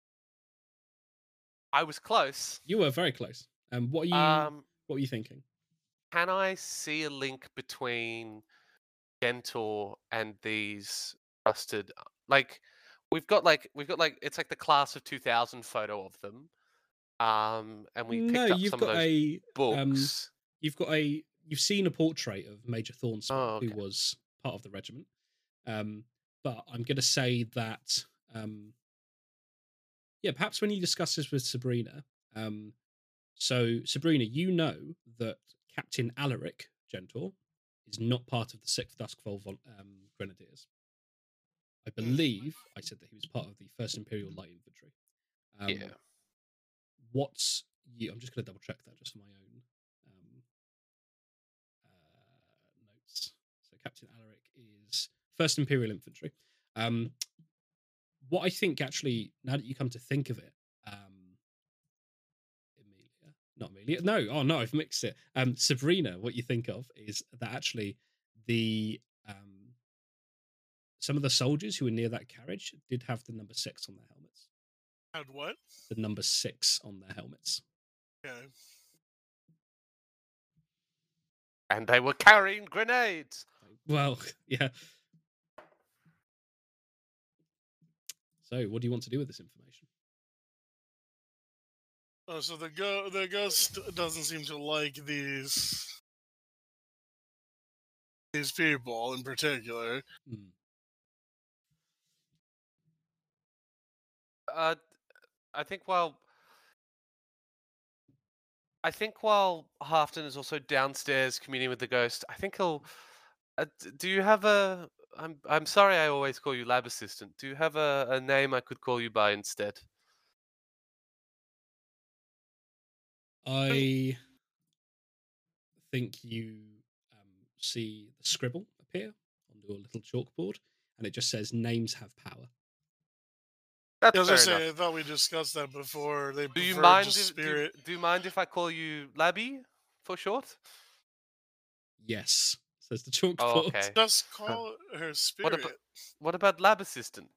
I was close. You were very close. Um, what are you? Um, what were you thinking? can I see a link between Gentor and these rusted? Like, we've got like we've got like it's like the class of two thousand photo of them. Um, and we picked No, up you've some got of those a um, books. you've got a you've seen a portrait of Major Thornsmith, Oh, who okay. was part of the regiment. Um, but I'm going to say that um, yeah, perhaps when you discuss this with Sabrina. Um, so Sabrina, you know that Captain Alaric Gentor is not part of the sixth Duskfall vol- um, Grenadiers. I believe I said that he was part of the first Imperial Light Infantry. Um, Yeah. What's you? I'm just going to double check that just for my own um, uh, notes. So Captain Alaric is first Imperial Infantry. Um, what I think actually, now that you come to think of it, um, Amelia, not Amelia, no, oh no, I've mixed it. Um, Sabrina, what you think of is that actually the um, some of the soldiers who were near that carriage did have the number six on their helmets. Had what? The number six on their helmets. Okay. And they were carrying grenades. Well, yeah. So, what do you want to do with this information? Oh, so the go the ghost doesn't seem to like these these people in particular. Hmm. Uh, I think while I think while Halfton is also downstairs communing with the ghost, I think he'll. Uh, d- do you have a? I'm I'm sorry, I always call you lab assistant. Do you have a, a name I could call you by instead? I think you um, see the scribble appear on your little chalkboard, and it just says "Names have power." That's I was fair gonna say, I enough. thought we discussed that before. They Do you prefer mind? just If, do, you, spirit. do you mind if I call you Labby for short? Yes, says the chalkboard. Oh, okay. Just call her What spirit. about what about lab assistant?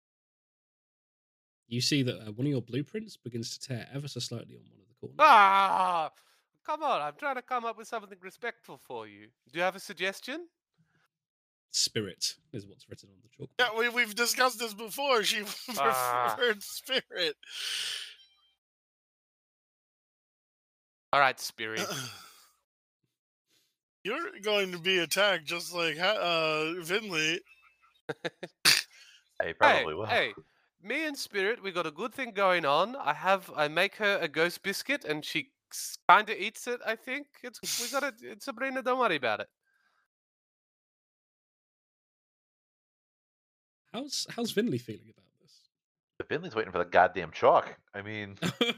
You see that uh, one of your blueprints begins to tear ever so slightly on one of the corners. Ah, come on! I'm trying to come up with something respectful for you. Do you have a suggestion? Spirit is what's written on the chalkboard. Yeah, we, we've discussed this before. She Ah. preferred spirit. All right, spirit. You're going to be attacked just like Ha- uh, Vinley. I probably hey, will. hey, me and Spirit, we got a good thing going on. I have, I make her a ghost biscuit, and she kind of eats it. I think it's we got it. It's Sabrina. Don't worry about it. How's how's Vinley feeling about Finley's waiting for the goddamn chalk. I mean, this?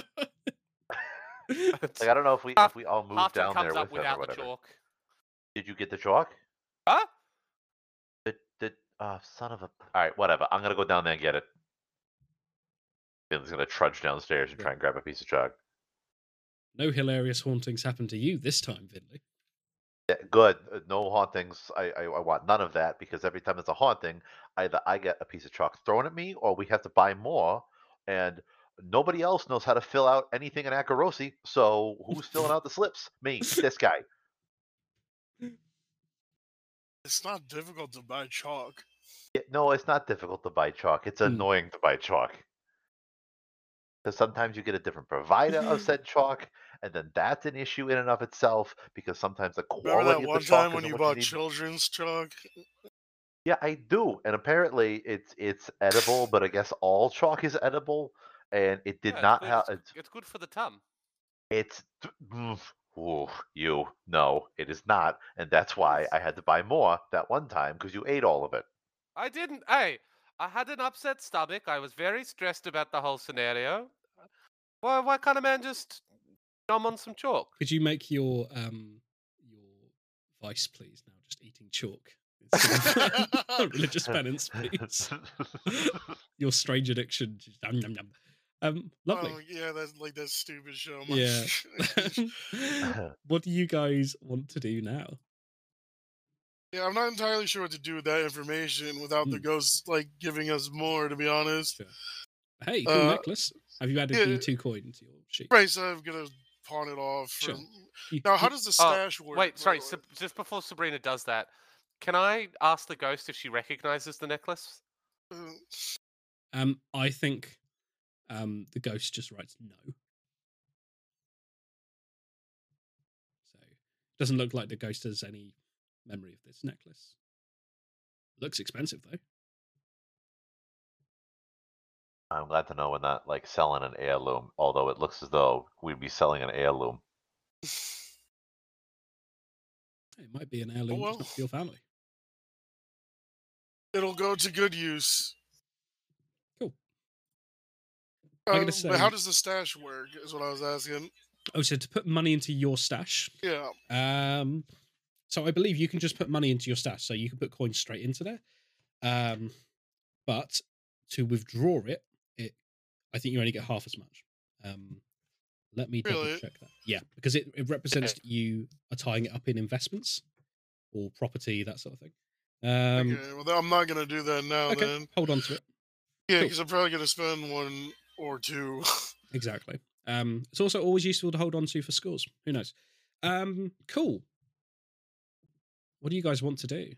like I don't know if we Half- if we all moved Halfton down comes there up with him or without the whatever. chalk. Did you get the chalk? Huh? Did did uh son of a. All right, whatever. I'm gonna go down there and get it. Finley's gonna trudge downstairs and Yeah. try and grab a piece of chalk. No hilarious hauntings happened to you this time, Vinley. Yeah, good. Uh, No hauntings. I, I I want none of that because every time there's a haunting, either I get a piece of chalk thrown at me or we have to buy more, and nobody else knows how to fill out anything in Akarosi. So who's filling out the slips? Me, this guy. It's not difficult to buy chalk. Yeah, no, it's not difficult to buy chalk. It's Hmm. annoying to buy chalk. Because sometimes you get a different provider of said chalk, and then that's an issue in and of itself. Because sometimes the quality Remember that of the one chalk time when isn't you what bought need. children's chalk? Yeah, I do, and apparently it's it's edible, but I guess all chalk is edible, and it did Yeah, it's not good- have. It's, It's it's good for the tum. it's mm, ooh, you no, it is not, and that's why I had to buy more that one time because you ate all of it. I didn't. Hey, I had an upset stomach. I was very stressed about the whole scenario. Why? Why can't a man just nom on some chalk? Could you make your um your vice, please? Now just eating chalk. Instead of religious penance, please. Your strange addiction. Just, um, nom, nom. Um, lovely. Oh, yeah, that's like that stupid show. Yeah. yeah, What do you guys want to do now? I'm not entirely sure what to do with that information without the Hmm. ghost like giving us more. To be honest, Sure. Hey, cool Uh, necklace. Have you added yeah. the two coin to your sheet? right? So I'm gonna pawn it off. For... Sure. You- Now, how you- does the Oh, stash work? Wait, by sorry. the way? Sab- just before Sabrina does that, can I ask the ghost if she recognizes the necklace? Uh, Um, I think um the ghost just writes no. So it doesn't look like the ghost has any memory of this necklace. Looks expensive though. I'm glad to know we're not like selling an heirloom, although it looks as though we'd be selling an heirloom. It might be an heirloom well. just not for your family. It'll go to good use. Cool. I'm gonna Um, say- But how does the stash work? Is what I was asking. Oh, so to put money into your stash. Yeah. Um, so I believe you can just put money into your stash, so you can put coins straight into there. Um, but to withdraw it, it I think you only get half as much. Um, let me double Really? check that. Yeah, because it, it represents that you are tying it up in investments or property, that sort of thing. Um, Okay. Well, then I'm not gonna do that now. okay, Then. hold on to it. Yeah, cool. because I'm probably gonna spend one or two. Exactly. Um, it's also always useful to hold on to for scores. Who knows? Um, cool. What do you guys want to do?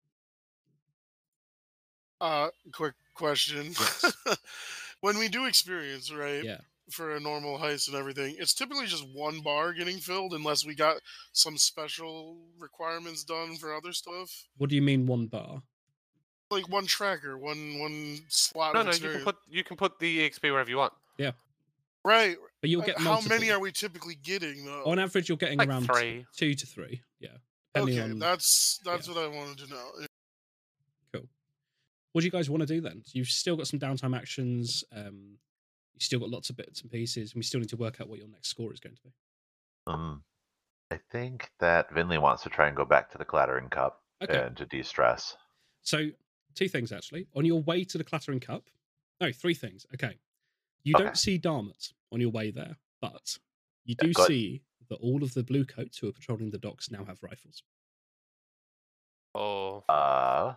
Uh, quick question. Yes. When we do experience, right? Yeah. For a normal heist and everything, it's typically just one bar getting filled unless we got some special requirements done for other stuff. What do you mean one bar? Like one tracker, one one slot No, of no. You can experience. put you can put the E X P wherever you want. Right. But you'll Uh, get How multiple. many are we typically getting though? On average, you're getting Like around three. two to three. Yeah. Depending Okay, on that's that's yeah. what I wanted to know. cool. What do you guys want to do then? So you've still got some downtime actions. Um, you've still got lots of bits and pieces, and we still need to work out what your next score is going to be. Um, I think that Vinley wants to try and go back to the Clattering Cup Okay. and to de-stress. So two things actually. On your way to the Clattering Cup, no, three things. Okay. You Okay. don't see Darmot on your way there, but you do good. see that all of the blue coats who are patrolling the docks now have rifles. Oh. Uh.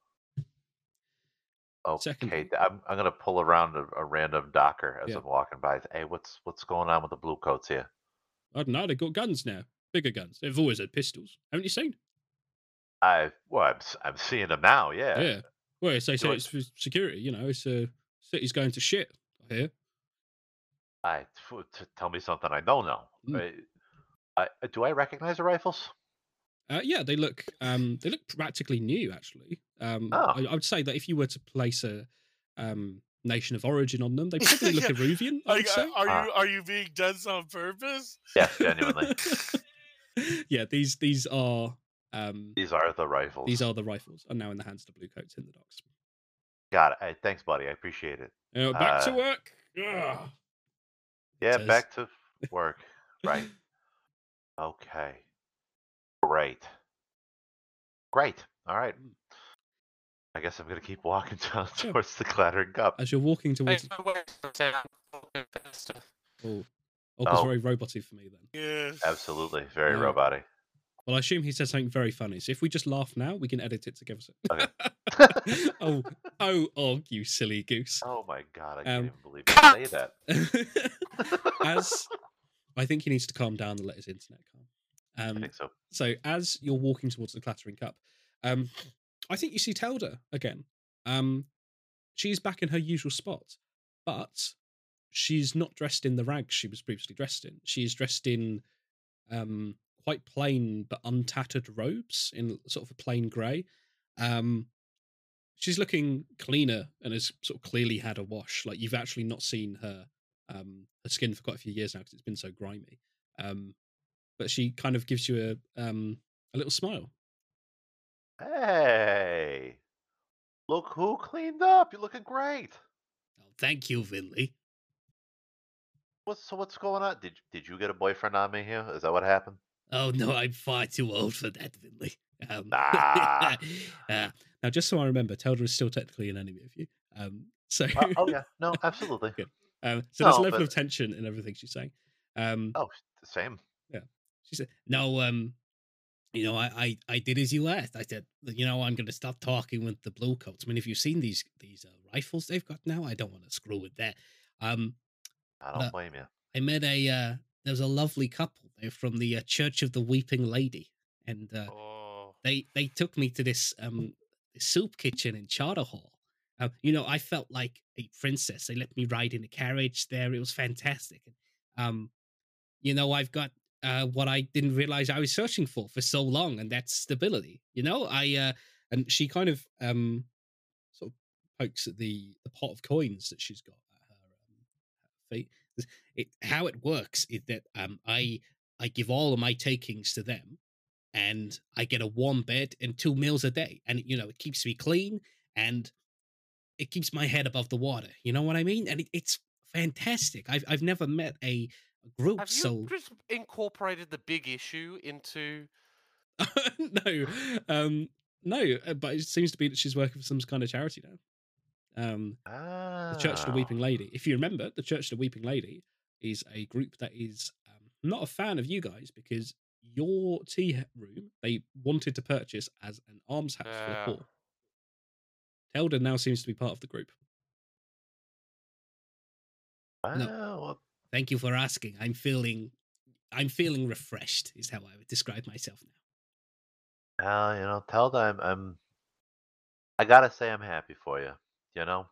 Okay, Secondly- th- I'm I'm gonna pull around a, a random docker as Yeah. I'm walking by. Hey, what's what's going on with the blue coats here? I don't know. They've got guns now, bigger guns. They've always had pistols. Haven't you seen? I well, I'm s- I'm seeing them now. Yeah. Yeah. Well, it's, they say I- it's for security. You know, it's uh, city's going to shit. I hear. I f- t- tell me something I don't know. Mm. I, I, do I recognize the rifles? Uh, yeah, they look um, they look practically new. Actually, um, Oh. I, I would say that if you were to place a um, nation of origin on them, they probably look Yeah. Eruvian. I Are, would you- say. are Ah. you are you being dense on purpose? Yes, genuinely. yeah, these these are um, These are the rifles. these are the rifles, are now in the hands of the Bluecoats in the docks. Got it. Hey, thanks, buddy. I appreciate it. Uh, back to Uh, work. Ugh. Yeah, says. back to work. Right. Okay. Great. Great. All right. Mm. I guess I'm gonna keep walking down Sure. towards the clattering cup. As you're walking Hey, towards, but wait a second, I'm walking faster. oh, oh, it's Oh. very roboty for me then. Yeah. Absolutely. Very Uh, robotic. Well, I assume he said something very funny. So if we just laugh now, we can edit it together. Okay. oh, oh, oh, you silly goose. Oh my god, I can't Um, even believe you say that. As I think he needs to calm down and let his internet calm. I Um, think so. so as you're walking towards the clattering cup, um, I think you see Telda again. Um, she's back in her usual spot, but she's not dressed in the rags she was previously dressed in. She's dressed in um, quite plain but untattered robes in sort of a plain grey. Um, she's looking cleaner and has sort of clearly had a wash. Like you've actually not seen her um, her skin for quite a few years now because it's been so grimy. Um, but she kind of gives you a um, a little smile. Hey, look who cleaned up. You're looking great. Oh, thank you, Vinley. What's so? What's going on? Did did you get a boyfriend on me here? Is that what happened? Oh no, I'm far too old for that, Vinley. Um, Nah. uh, now, just so I remember, Telda is still technically an enemy of you. Um, so, Uh, oh yeah, no, absolutely. Good. um, so there's a No, level but- of tension in everything she's saying. Um, Oh, same. she said, "No, um, you know, I, I, I did as you asked. I said, you know, I'm going to stop talking with the blue coats. I mean, if you've seen these these uh, rifles they've got now, I don't want to screw with that. Um, I don't Uh, blame you. I met a uh, there was a lovely couple. They're from the uh, Church of the Weeping Lady, and uh, Oh. they they took me to this um soup kitchen in Charter Hall. Uh, you know, I felt like a princess. They let me ride in a carriage there. It was fantastic. And, um, you know, I've got uh, what I didn't realize I was searching for for so long, and that's stability. You know, I uh, and she kind of um sort of pokes at the the pot of coins that she's got at her, um, her feet. It, how it works is that um I I give all of my takings to them, and I get a warm bed and two meals a day, and you know it keeps me clean and it keeps my head above the water. You know what I mean? And it, it's fantastic. I've I've never met a, a group Have you so just incorporated the big issue into? no, um, no. uh, But it seems to be that she's working for some kind of charity now. Um, Ah. the Church of the Weeping Lady. If you remember, the Church of the Weeping Lady is a group that is um, not a fan of you guys because your tea room they wanted to purchase as an almshouse for the Yeah. poor. Telda now seems to be part of the group. Ah, No. well, Thank you for asking. I'm feeling, I'm feeling refreshed. Is how I would describe myself now. well, you know, tell them I'm. I gotta say, I'm happy for you. You know,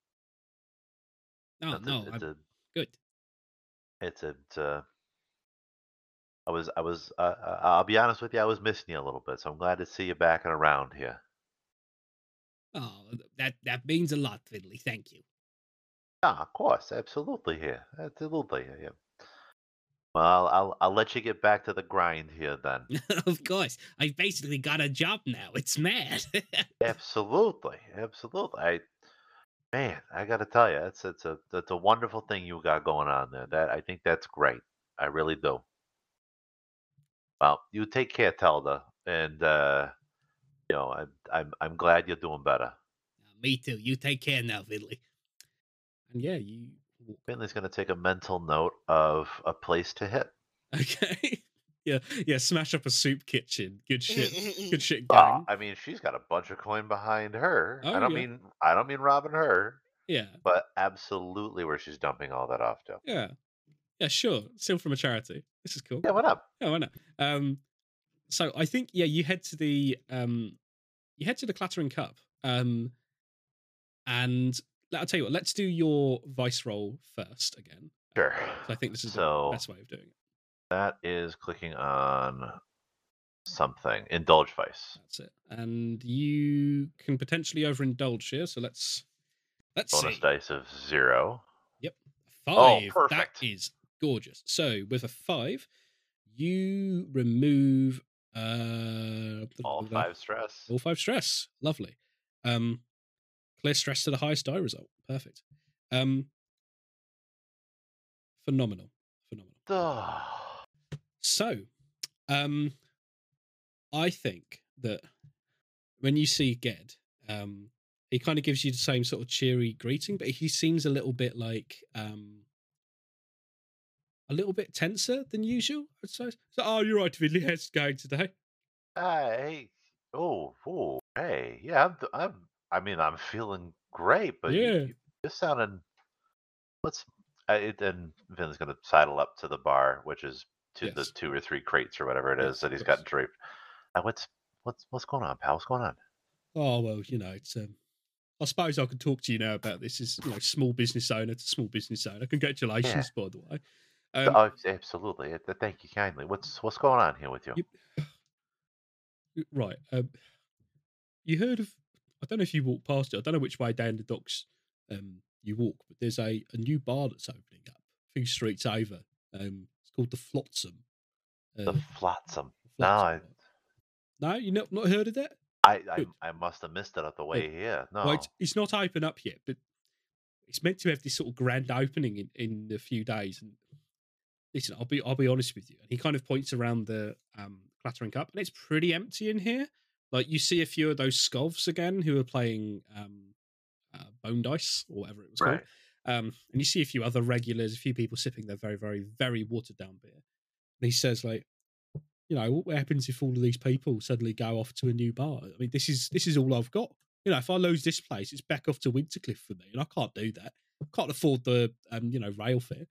No, it's a, no, it's I'm a, good. it's a, it's a. I was, I was. Uh, uh, I'll be honest with you. I was missing you a little bit, so I'm glad to see you back and around here. Oh, that that means a lot, Finley. Thank you. Yeah, of course, absolutely here, absolutely. Yeah. Well, I'll, I'll, I'll let you get back to the grind here then. Of course, I've basically got a job now. It's mad. Absolutely, absolutely. I, man, I got to tell you, it's it's a it's a wonderful thing you got going on there. That I think that's great. I really do. Well, you take care, Telda, and uh, you know, I'm I'm I'm glad you're doing better. Me too. You take care now, Finley. And yeah, you walk. Finley's going to take a mental note of a place to hit. Okay. yeah, yeah. Smash up a soup kitchen. Good shit. Good shit, Ah, gang. I mean, she's got a bunch of coin behind her. Oh I don't yeah, mean I don't mean robbing her, yeah, but absolutely where she's dumping all that off to. yeah, yeah. Sure. Still from a charity. This is cool. Yeah, what up? Yeah, why not? Um, so I think yeah, you head to the um, you head to the Clattering Cup. Um, and I'll tell you what. Let's do your vice roll first again. Sure. So I think this is So- the best way of doing it. That is clicking on something. Indulge vice. That's it. And you can potentially overindulge here. So let's let's Bonus see. dice of zero. Five. Oh, perfect. That is gorgeous. So with a five, you remove uh All five stress. all five stress. Lovely. Um, clear stress to the highest die result. Perfect. Um, phenomenal. Phenomenal. Ugh. So, um, I think that when you see Ged, um, he kind of gives you the same sort of cheery greeting, but he seems a little bit like um, a little bit tenser than usual. I'd say. So, oh, you're right, Vidley. How's it going today? Hey. Oh, oh, hey. Yeah, I'm, I'm. I mean, I'm feeling great, but you- Yeah. you, this sounded. What's uh, it? And Vin's gonna sidle up to the bar, which is to the Yes. two or three crates or whatever it is Yes, that he's of got course. draped. Uh, what's what's what's going on, pal? What's going on? Oh well, you know, it's. Um, I suppose I could talk to you now about this. As you know, small business owner to small business owner. Congratulations, by the way. Um, oh, absolutely. Uh, Thank you kindly. What's what's going on here with you? you- right. Um, you heard of? I don't know if you walked past it. I don't know which way down the docks um, you walk, but there's a, a new bar that's opening up a few streets over. Um, it's called the Flotsam. Uh, The flotsam. No, Flotsam, I right. No, you not not heard of that? I I, Good. I must have missed it on the way here. No. Well, it's, it's not open up yet, but it's meant to have this sort of grand opening in, in a few days. And listen, I'll be I'll be honest with you. And he kind of points around the um, Clattering Cup, and it's pretty empty in here. Like you see a few of those scovs again who are playing um, uh, bone dice or whatever it was Right. called. Um, and you see a few other regulars, a few people sipping their very, very, very watered down beer. And he says, like, you know, what happens if all of these people suddenly go off to a new bar? I mean, this is this is all I've got. You know, if I lose this place, it's back off to Wintercliff for me, and I can't do that. Can't afford the um, you know, rail fare.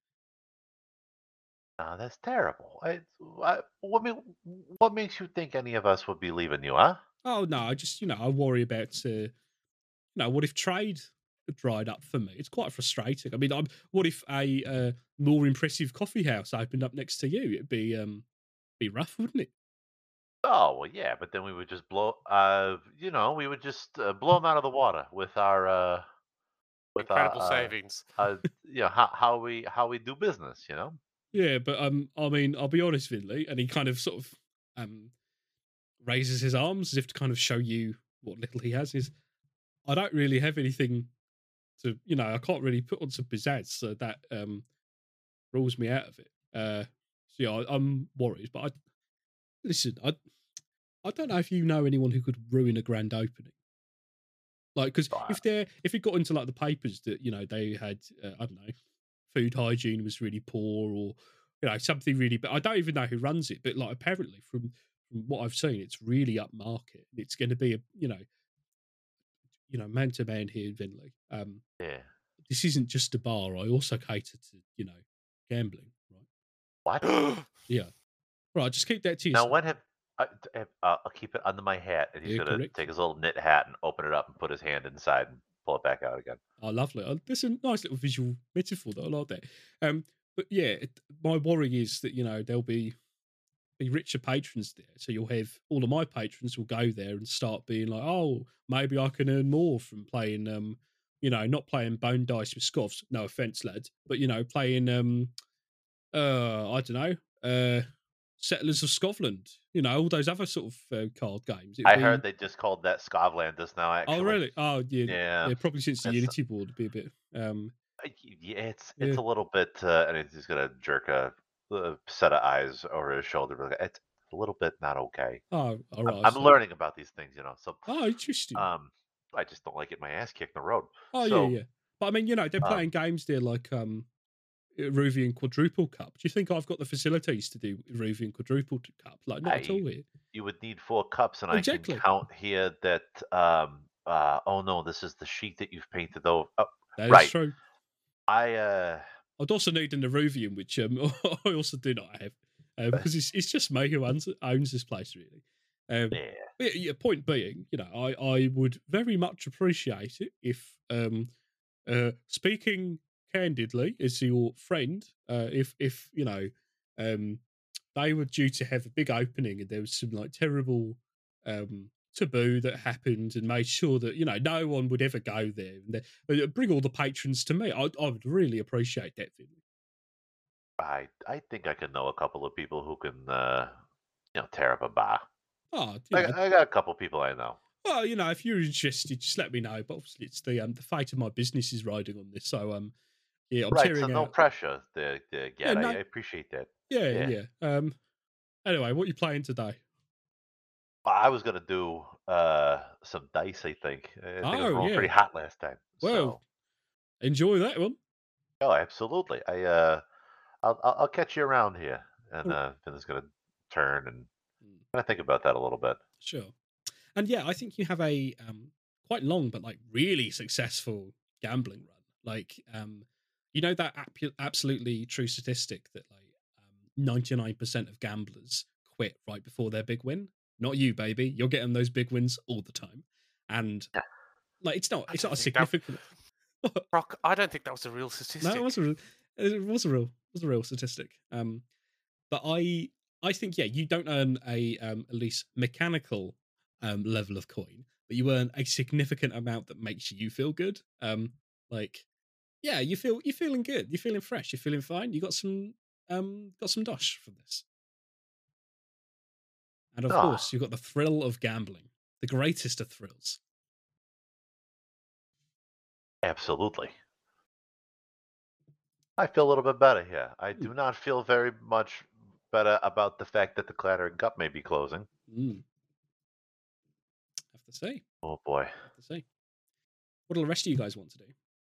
No, that's terrible. I, I, what, me- what makes you think any of us would be leaving you, huh? Oh no, I just you know I worry about uh, you know what if trade dried up for me? It's quite frustrating. I mean, I'm, what if a uh, more impressive coffee house opened up next to you? It'd be um be rough, wouldn't it? Oh well, yeah, but then we would just blow. Uh, you know, we would just uh, blow them out of the water with our uh, with our Incredible uh, savings. uh, you know how, how we how we do business. You know. Yeah, but um, I mean, I'll be honest, Vinley, and he kind of sort of um raises his arms as if to kind of show you what little he has. Is I don't really have anything to, you know, I can't really put on some pizzazz, so that um rules me out of it. Uh, so yeah, I, I'm worried, but I listen. I I don't know if you know anyone who could ruin a grand opening. Like, because if they're if it got into like the papers that you know they had, uh, I don't know, food hygiene was really poor, or you know something really. But I don't even know who runs it. But like apparently from from what I've seen, it's really upmarket. It's going to be a you know, you know, man to man here in Vinley. Um, Yeah. this isn't just a bar. I also cater to you know gambling. Right? What? Yeah. Right. Just keep that to Now, yourself. when have I, t- have- uh, I'll keep it under my hat, and he's Yeah, gonna correct. take his little knit hat and open it up and put his hand inside and pull it back out again. Oh, lovely. Oh, that's a nice little visual metaphor that I like that. Um, but yeah, it, my worry is that, you know, there'll be be richer patrons there. So you'll have all of my patrons will go there and start being like, oh, maybe I can earn more from playing, um, you know, not playing bone dice with scoffs. No offense, lad, but you know, playing, um, uh, I don't know, uh, Settlers of Scotland. You know, all those other sort of uh, card games. It'd I be- heard they just called that Scotland just now. Actually, Oh, really? Oh, yeah. Yeah. yeah probably since the It's- Unity board, it'd be a bit. Um, Uh, y- Yeah, it's Yeah. it's a little bit, uh, and he's just gonna jerk a, a set of eyes over his shoulder. but It's a little bit not okay. oh, all I'm, right. I'm so- learning about these things, you know. So, Oh, interesting. um, I just don't like getting my ass kicked in the road. oh, so, yeah, yeah. But I mean, you know, they're um, playing games there like, um, Eruvian Quadruple Cup. Do you think I've got the facilities to do Eruvian Quadruple Cup? Like, not at I- all here. You would need four cups, and I Exactly. can count here that. Um, uh, oh no, this is the sheet that you've painted over. Oh, That is right. true. I uh, I'd also need an Eruvian, which um, I also do not have, um, because it's it's just me who owns, owns this place, really. Um, yeah. but yeah, point being, you know, I, I would very much appreciate it if, um, uh, speaking candidly as your friend, uh, if if you know, um, they were due to have a big opening and there was some like terrible um taboo that happened and made sure that you know no one would ever go there and they, uh, bring all the patrons to me. I I would really appreciate that, Finley. I I think I can know a couple of people who can, uh, you know, tear up a bar. Oh, you I, know, I got a couple people I know. well, you know, if you're interested, just let me know. But obviously, it's the um the fate of my business is riding on this, so um yeah, I'm Right, so tearing no out. pressure there, there Yeah, Gad. I, no- I appreciate that. Yeah, Yeah. yeah. Um. Anyway, what are you playing today? I was gonna do uh some dice. I think. I think I was Oh, rolling pretty yeah. hot last time. Well, So, enjoy that one. oh, absolutely. I uh, I'll I'll, I'll catch you around here, and Cool. uh, Finn's gonna turn and Mm. kind of think about that a little bit. Sure. And yeah, I think you have a um quite long but like really successful gambling run. Like um you know that ap- absolutely true statistic that like um ninety-nine percent of gamblers quit right before their big win. Not you, baby. You're getting those big wins all the time. And Yeah. like it's not I it's don't not a think that- significant Brock, I don't think that was a real statistic. No, it was a real, it was a real, it was a real statistic. Um, but I, I think yeah, you don't earn a um, at least mechanical um, level of coin, but you earn a significant amount that makes you feel good. Um, like yeah, you feel you're feeling good, you're feeling fresh, you're feeling fine. You got some um, got some dosh from this, and of Ah. course you've got the thrill of gambling, the greatest of thrills. Absolutely. I feel a little bit better here. I Hmm. do not feel very much better about the fact that the Clattering Cup may be closing. Mm. Have to say, Oh boy. have to say. What do the rest of you guys want to do?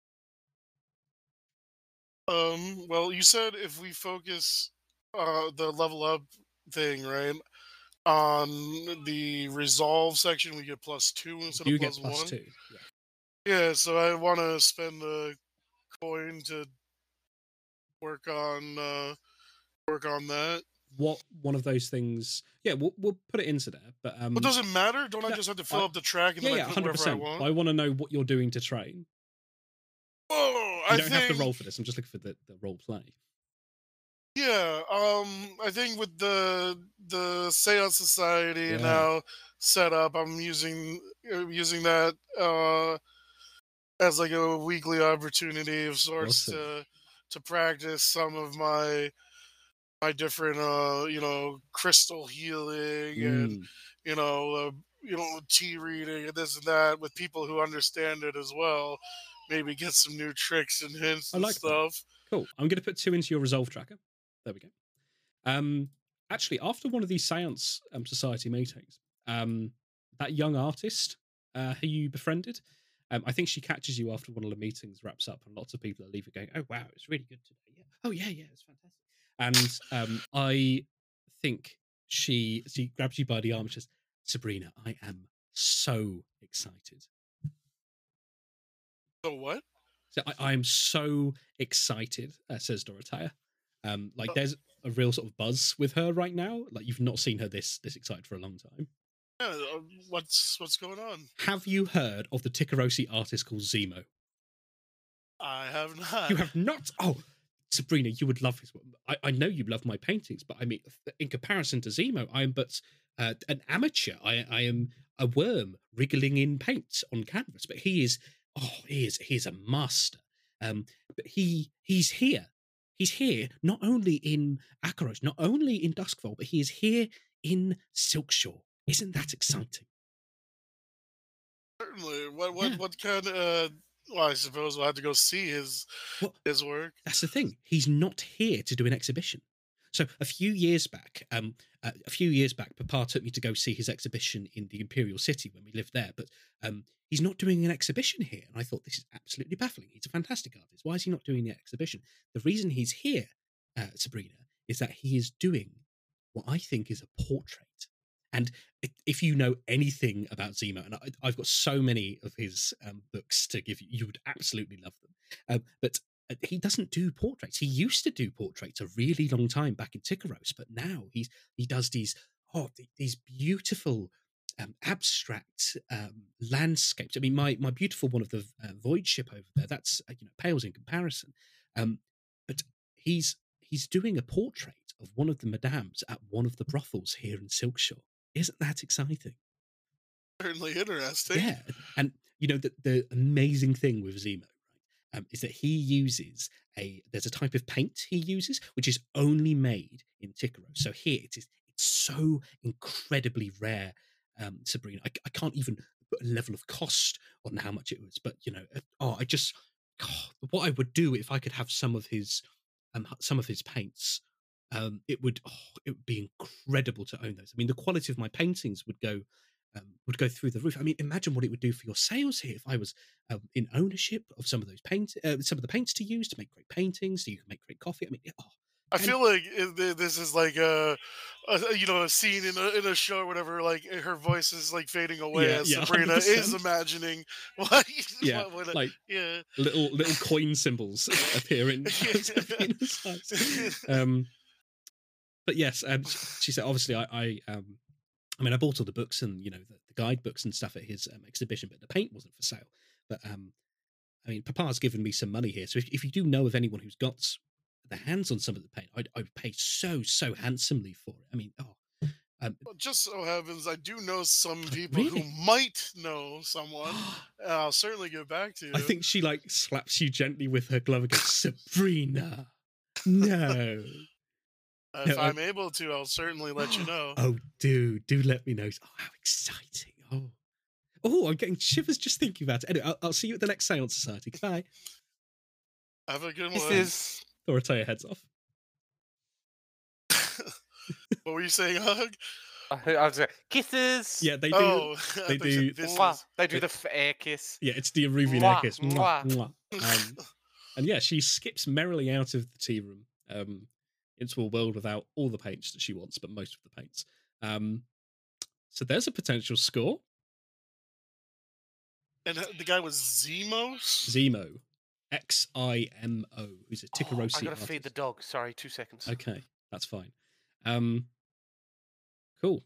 Um, well, you said if we focus uh the level up thing, right, on the resolve section, we get plus two instead You of get plus plus one. two. Yeah. Yeah, so I want to spend the coin to work on uh work on that. What one of those things? Yeah, we'll we'll put it into there. But um, But does it matter? Don't I no, just have to fill I- up the track and yeah, then yeah, I put hundred wherever I percent. want? I want to know what you're doing to train. Oh, You I don't think have to roll for this. I'm just looking for the, the role play. yeah. Um, I think with the the Seance Society Yeah. now set up, I'm using uh, using that uh as like a weekly opportunity of sorts Awesome. to to practice some of my my different uh you know crystal healing and Mm. you know uh, you know tea reading and this and that with people who understand it as well. Maybe get some new tricks and hints I and like that. stuff. Cool. I'm going to put two into your resolve tracker. There we go. Um, actually, after one of these Seance um, Society meetings, um, that young artist uh, who you befriended, um, I think she catches you after one of the meetings wraps up, and lots of people are leaving going, "Oh wow, it's really good today." Yeah. Oh yeah, yeah, it's fantastic. And um, I think she she grabs you by the arm and says, "Sabrina, I am so excited." So what? So I, I am so excited, uh, says Dorothea. Um, like Oh. there's a real sort of buzz with her right now. Like you've not seen her this this excited for a long time. Yeah, uh, what's what's going on? Have you heard of the Tikarosi artist called Zemo? I have not. You have not. Oh, Sabrina, you would love his work. I, I know you love my paintings, but I mean, in comparison to Zemo, I am but uh, an amateur. I, I am a worm wriggling in paint on canvas. But he is, oh, he is, he is a master. Um, but he he's here. He's here not only in Akaros, not only in Duskfall, but he is here in Silkshore. Isn't that exciting? Certainly. What what Yeah. what kind of? Uh, well, I suppose we'll have to go see his Well, his work. that's the thing. He's not here to do an exhibition. So a few years back, um, uh, a few years back, Papa took me to go see his exhibition in the Imperial City when we lived there. But um, he's not doing an exhibition here, and I thought this is absolutely baffling. He's a fantastic artist. Why is he not doing the exhibition? The reason he's here, uh, Sabrina, is that he is doing what I think is a portrait. And if you know anything about Zemo, and I, I've got so many of his um, books to give you, you would absolutely love them. Um, but he doesn't do portraits. He used to do portraits a really long time back in Tikaros, but now he's he does these oh these beautiful um, abstract um, landscapes. I mean, my my beautiful one of the uh, Void ship over there, that's uh, you know pales in comparison. Um, but he's he's doing a portrait of one of the madams at one of the brothels here in Silkshore. Isn't that exciting? Certainly interesting. Yeah, and you know the the amazing thing with Zemo, right, um, is that he uses a there's a type of paint he uses which is only made in Tikaros. So here it is. It's so incredibly rare, um, Sabrina. I, I can't even put a level of cost on how much it was, but you know, oh, I just God, what I would do if I could have some of his um some of his paints. Um, it would oh, it would be incredible to own those. I mean, the quality of my paintings would go um, would go through the roof. I mean, imagine what it would do for your sales here if I was um, in ownership of some of those paint, uh, some of the paints to use to make great paintings, so you can make great coffee. I mean, oh, I and- feel like it, this is like a, a, you know, a scene in a in a show or whatever. Like her voice is like fading away Yeah, as yeah, Sabrina one hundred percent. is imagining what, yeah, what, what, like yeah, little little coin symbols appear in Sabrina's eyes. Um, but yes, um, she said obviously I, I um. I mean, I bought all the books and, you know, the, the guidebooks and stuff at his um, exhibition, but the paint wasn't for sale. But, um, I mean, Papa's given me some money here. So if, if you do know of anyone who's got the hands on some of the paint, I'd, I'd pay so, so handsomely for it. I mean, oh. Um, Well, just so happens I do know some people Really? who might know someone. And I'll certainly get back to you. I think she, like, slaps you gently with her glove and goes, Sabrina, no. if no, I- I'm able to, I'll certainly let you know. Oh, do, do let me know. Oh, how exciting. Oh. Oh, I'm getting shivers just thinking about it. Anyway, I'll, I'll see you at the next Seance Society. Bye. Have a good This one. is Dorothea heads off. What were you saying, Hug? I, I was like, kisses. Yeah, they do. Oh, I they thought you do- said this Mwah. is- They do the f- air kiss. Yeah, it's the Aruvian Mwah, air kiss. Mwah, mwah. mwah. Um, and yeah, she skips merrily out of the tea room um, into a world without all the paints that she wants, but most of the paints. Um, so there's a potential score. And the guy was Zemos? Zemo, X I M O, who's a Oh, Tikarosi I gotta artist. feed the dog. Sorry, two seconds. Okay, that's fine. Um, cool.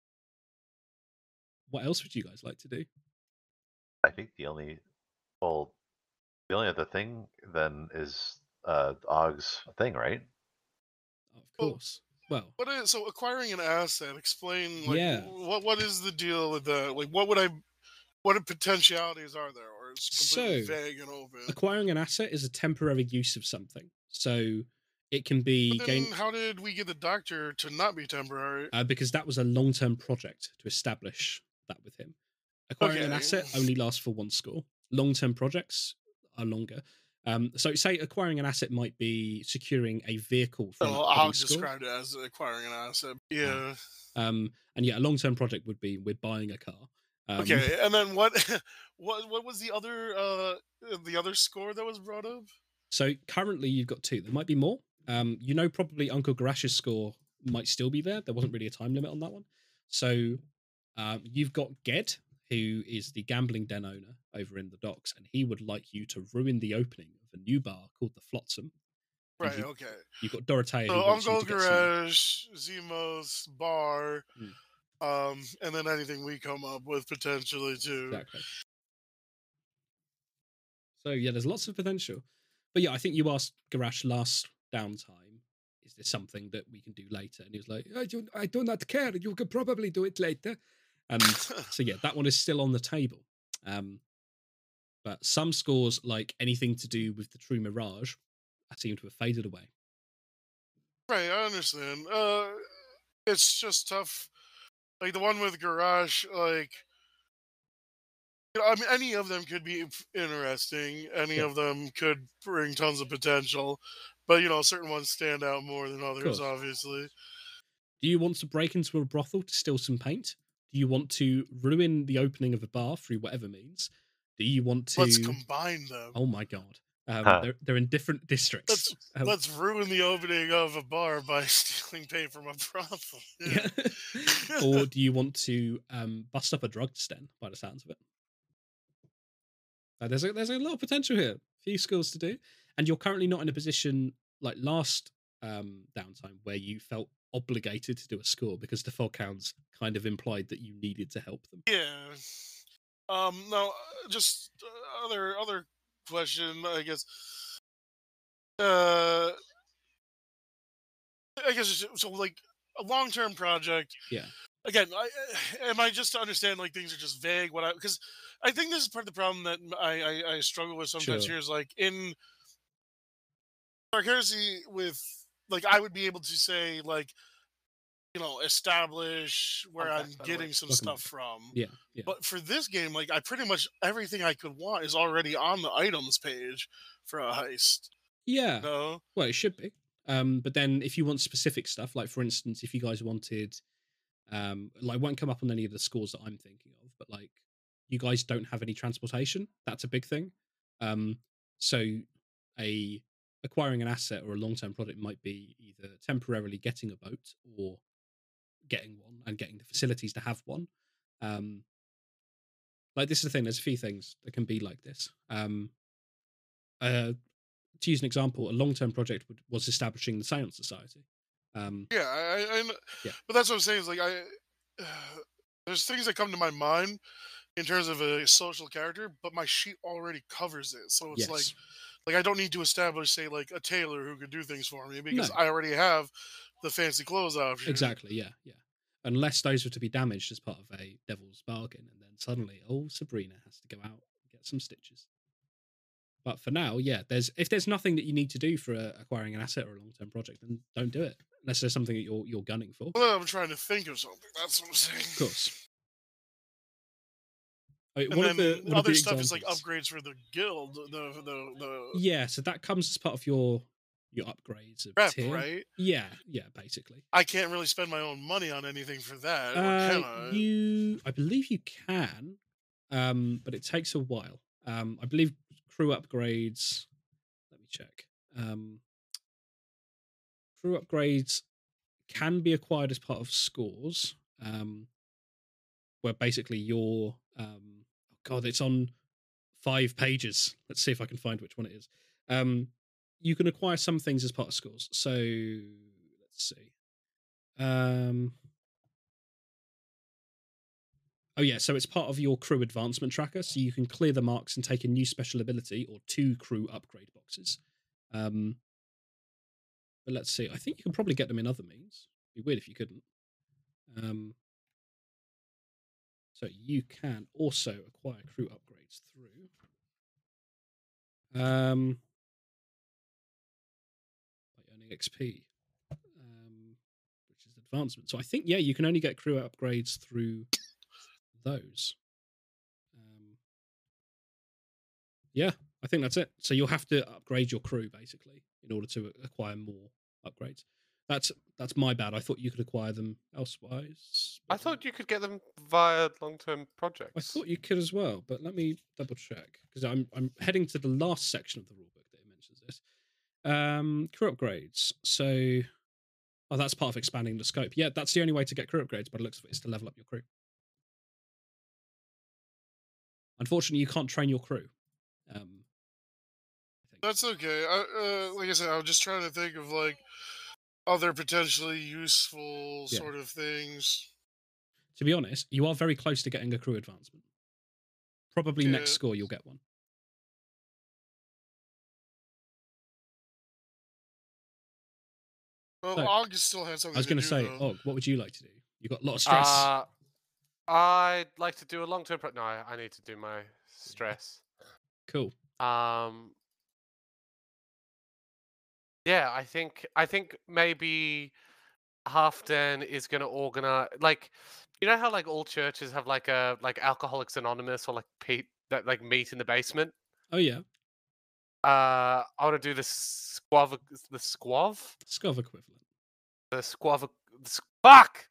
What else would you guys like to do? I think the only, well, the only other thing then is uh, Og's thing, right? Oh, of Well, course. Well, What is so acquiring an asset? Explain like Yeah. what what is the deal with that? Like what would I what potentialities are there, or it's completely So, vague and open? acquiring an asset is a temporary use of something. So it can be But then gained how did we get the doctor to not be temporary? uh, because that was a long-term project to establish that with him. Acquiring an Okay. asset only lasts for one score. Long-term projects are longer. Um, so, say acquiring an asset might be securing a vehicle from Well, a I'll pudding score. describe it as acquiring an asset. Yeah. Um, and yeah, a long-term project would be we're buying a car. Um, Okay, and then what? What? What was the other? Uh, the other score that was brought up? So currently you've got two. There might be more. Um, you know, probably Uncle Garash's score might still be there. There wasn't really a time limit on that one. So um, you've got Ged, who is the gambling den owner over in the docks, and he would like you to ruin the opening of a new bar called the Flotsam. And Right. you- Okay. You've got Dorothea, who So wants you Uncle to get some- Garage, Zemos, Bar, Mm. um, and then anything we come up with potentially too. Exactly. So yeah, there's lots of potential. But yeah, I think you asked Garash last downtime, is this something that we can do later? And he was like, I do, I do not care. You could probably do it later. and so yeah, that one is still on the table. Um, but some scores, like anything to do with the True Mirage, seem to have faded away. Right, I understand. Uh, it's just tough. Like the one with Garage, like, you know, I mean, any of them could be f- interesting. Any Yeah. of them could bring tons of potential. but you know, certain ones stand out more than others, course. obviously. Do you want to break into a brothel to steal some paint? Do you want to ruin the opening of a bar through whatever means? Do you want to? Let's combine them. Oh my god! Um, Huh. they're they're in different districts. Let's Um, let's ruin the opening of a bar by stealing paint from a brothel. Yeah. yeah. Or do you want to um, bust up a drug den? By the sounds of it, uh, there's a there's a lot of potential here. A few skills to do, and you're currently not in a position like last um, downtime where you felt obligated to do a score because the Foghounds kind of implied that you needed to help them. Yeah. Um. No. uh, Just uh, other other question. I guess. Uh. I guess it's just- so. Like a long term project. Yeah. Again, I, uh, am I just to understand like things are just vague? What I because I think this is part of the problem that I I, I struggle with sometimes. Sure. Here is like in Dark Heresy with like I would be able to say like you know establish where I'm I'm back, by the way. getting some Welcome stuff back. from. Yeah, yeah. But for this game, like I pretty much everything I could want is already on the items page for a heist. Yeah. No, Well, it should be. Um, but then if you want specific stuff, like for instance, if you guys wanted, um, like it won't come up on any of the scores that I'm thinking of, but like you guys don't have any transportation, that's a big thing. Um, so a acquiring an asset or a long term project might be either temporarily getting a boat or getting one and getting the facilities to have one. Um, like this is the thing. There's a few things that can be like this. Um, uh, to use an example, a long-term project would, was establishing the Seance Society. Um, yeah, I, I, I kn- Yeah. but that's what I'm saying is like I there's things that come to my mind in terms of a social character, but my sheet already covers it. So it's yes, like like I don't need to establish say like a tailor who could do things for me because No. I already have the fancy clothes option. exactly. Yeah, yeah. Unless those were to be damaged as part of a devil's bargain, and then suddenly, oh, Sabrina has to go out and get some stitches. But for now, yeah, there's if there's nothing that you need to do for uh, acquiring an asset or a long-term project, then don't do it unless there's something that you're you're gunning for. Of Well, I'm trying to think of something. That's what I'm saying. course. I mean, And one then of the one of other the stuff is like examples- upgrades for the guild, the the the Yeah, so that comes as part of your your upgrades of rep, tier. right? Yeah, yeah, basically. I can't really spend my own money on anything for that, or Uh, can I? you, I believe you can, um, but it takes a while. Um, I believe crew upgrades. Let me check. Um, crew upgrades can be acquired as part of scores, um, where basically your um, oh god, it's on five pages. Let's see if I can find which one it is. Um, you can acquire some things as part of scores. So let's see. Um, oh yeah, so it's part of your crew advancement tracker. So you can clear the marks and take a new special ability or two crew upgrade boxes. Um, but let's see. I think you can probably get them in other means. It'd be weird if you couldn't. Um, so you can also acquire crew upgrades through. Um, by earning X P, um, which is advancement. So I think yeah, you can only get crew upgrades through those. Um, yeah, I think that's it. So you'll have to upgrade your crew basically in order to acquire more upgrades. That's that's my bad. I thought you could acquire them elsewise. I but, uh, thought you could get them via long-term projects. I thought you could as well, but let me double check because I'm I'm heading to the last section of the rulebook that mentions this. Um, crew upgrades. So, oh, that's part of expanding the scope. Yeah, that's the only way to get crew upgrades. But it looks like it's to level up your crew. Unfortunately, you can't train your crew. Um, I think. That's okay. I, uh, like I said, I was just trying to think of like other potentially useful Yeah. sort of things. To be honest, you are very close to getting a crew advancement. Probably next Yeah. score you'll get one. Well, So, Og still has something. I was going to to do, say, though. Og, what would you like to do? You've got a lot of stress. Uh, I'd like to do a long-term. Pro- no, I, I need to do my stress. Cool. Um, yeah, I think I think maybe Halfdan is going to organize like you know how like all churches have like a like Alcoholics Anonymous or like Pete that like meet in the basement. Oh yeah. Uh, I want to do the squav, the squav, Scov equivalent. the squav. The s- fuck.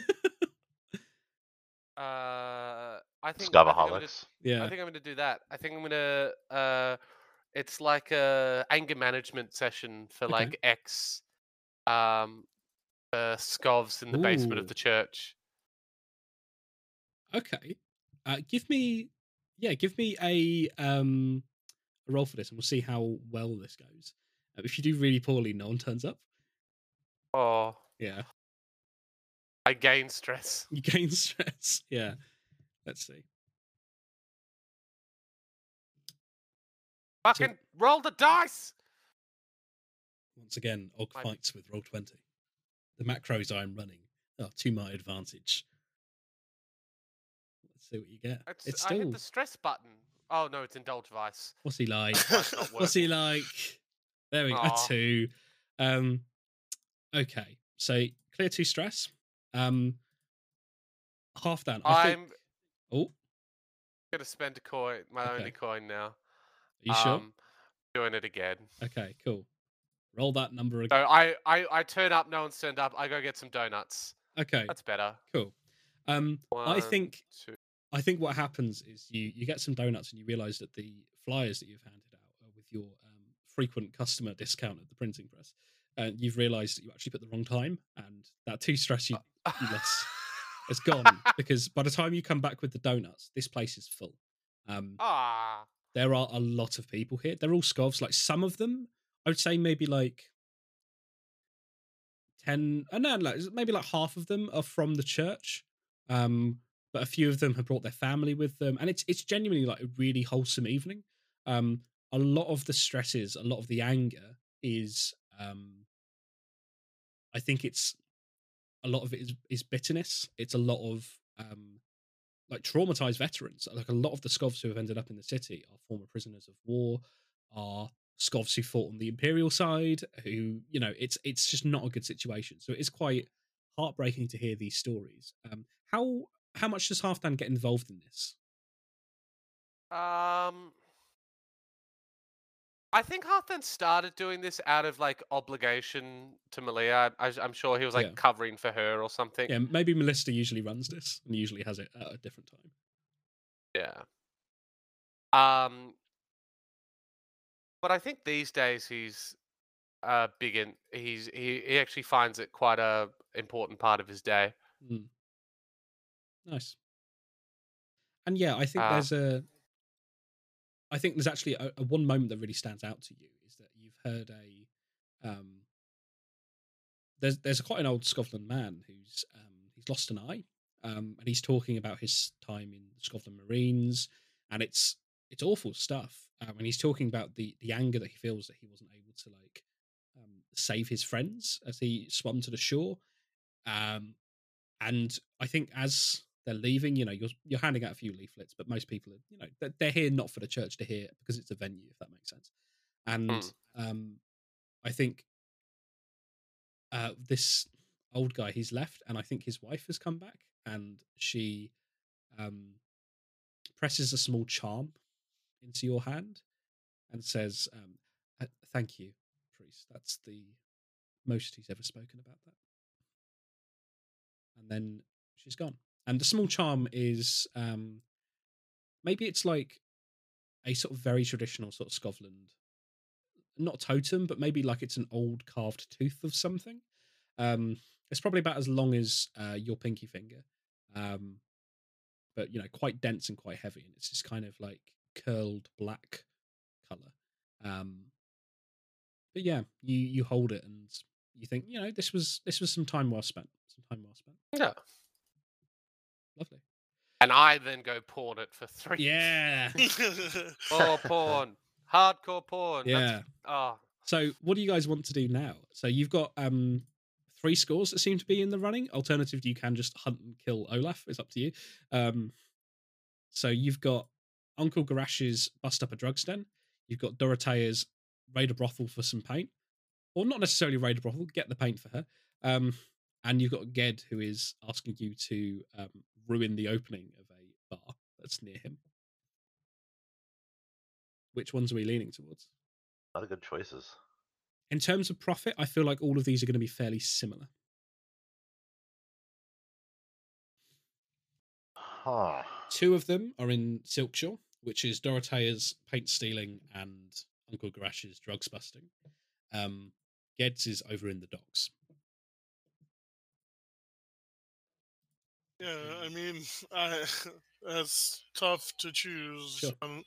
Uh, I think I think I'm gonna Scavaholics. Yeah. I think I'm gonna do that. I think I'm gonna uh, it's like a anger management session for Okay. like ex um uh, scovs in the basement of Ooh. the church. Okay. Uh, give me, yeah, give me a um a roll for this, and we'll see how well this goes. Uh, if you do really poorly, no one turns up. Oh, Yeah, I gain stress. you gain stress. Yeah. Let's see. Fucking roll the dice. Once again, Og I- fights with roll twenty. The macros I'm running are to my advantage. Let's see what you get. It's, It's I hit still. the stress button. Oh no, it's indulge vice. What's he like? Vice not What's he working. like? There we go. A Aw. two. Um. Okay. So clear two stress. Um. Half down. I I'm think. Oh, gonna spend a coin, my Okay. only coin now. are you sure? Um, doing it again. Okay. Cool. Roll that number So again. I, I, I turn up, no one's turned up. I go get some donuts. Okay. That's better. Cool. Um. I One, think. two. I think what happens is you you get some donuts and you realise that the flyers that you've handed out are with your um, frequent customer discount at the printing press, and you've realised that you actually put the wrong time, and that two stress you, you lost has gone because by the time you come back with the donuts, this place is full. Um, Ah, there are a lot of people here. They're all scovs. Like some of them, I would say maybe like ten. Uh, no, like maybe like half of them are from the church. Um, but a few of them have brought their family with them, and it's it's genuinely like a really wholesome evening. Um, a lot of the stresses, a lot of the anger is, um, I think it's a lot of it is is bitterness. It's a lot of um, like traumatized veterans. Like a lot of the scovs who have ended up in the city are former prisoners of war, are scovs who fought on the imperial side. Who you know, it's it's just not a good situation. So it is quite heartbreaking to hear these stories. Um, how how much does Halfdan get involved in this? um, I think Halfdan started doing this out of like obligation to Malia. I, I'm sure he was like Yeah. covering for her or something. Yeah, maybe Melissa usually runs this and usually has it at a different time. Yeah. Um, but I think these days he's uh big in. He's he he actually finds it quite a important part of his day. Mm. Nice. And yeah, I think Uh, there's a. I think there's actually a, a one moment that really stands out to you is that you've heard a. Um, there's there's quite an old Scotland man who's um, he's lost an eye, um, and he's talking about his time in the Scotland Marines, and it's it's awful stuff. Um, and he's talking about the the anger that he feels that he wasn't able to like um, save his friends as he swam to the shore. Um, and I think as they're leaving, you know, you're you're handing out a few leaflets, but most people are, you know, they're, they're here not for the church to hear because it's a venue, if that makes sense. And Mm. um, I think uh, this old guy, he's left, and I think his wife has come back, and she um, presses a small charm into your hand and says, um, "Uh, "Thank you, priest. That's the most he's ever spoken about that." And then she's gone. And the small charm is um, maybe it's like a sort of very traditional sort of Scotland, not totem, but maybe like it's an old carved tooth of something. Um, it's probably about as long as uh, your pinky finger, um, but you know, quite dense and quite heavy, and it's this kind of like curled black color. Um, but yeah, you you hold it and you think, you know, this was this was some time well spent. Some time well spent. Yeah. Lovely. And I then go pawn it for three. Yeah. Oh, porn. Hardcore porn. Yeah. That's, oh. So what do you guys want to do now? So you've got um three scores that seem to be in the running. Alternatively, you can just hunt and kill Olaf. It's up to you. Um, so you've got Uncle Garash's bust up a drugs den. You've got Dorothea's raid a brothel for some paint, or not necessarily raid a brothel. Get the paint for her. Um, and you've got Ged, who is asking you to um, ruin the opening of a bar that's near him. Which ones are we leaning towards? A lot of good choices. In terms of profit, I feel like all of these are going to be fairly similar. Huh. Two of them are in Silkshore, which is Dorothea's paint stealing and Uncle Garash's drugs busting. Um, Ged's is over in the docks. Yeah, I mean, I that's tough to choose. Sure. Um,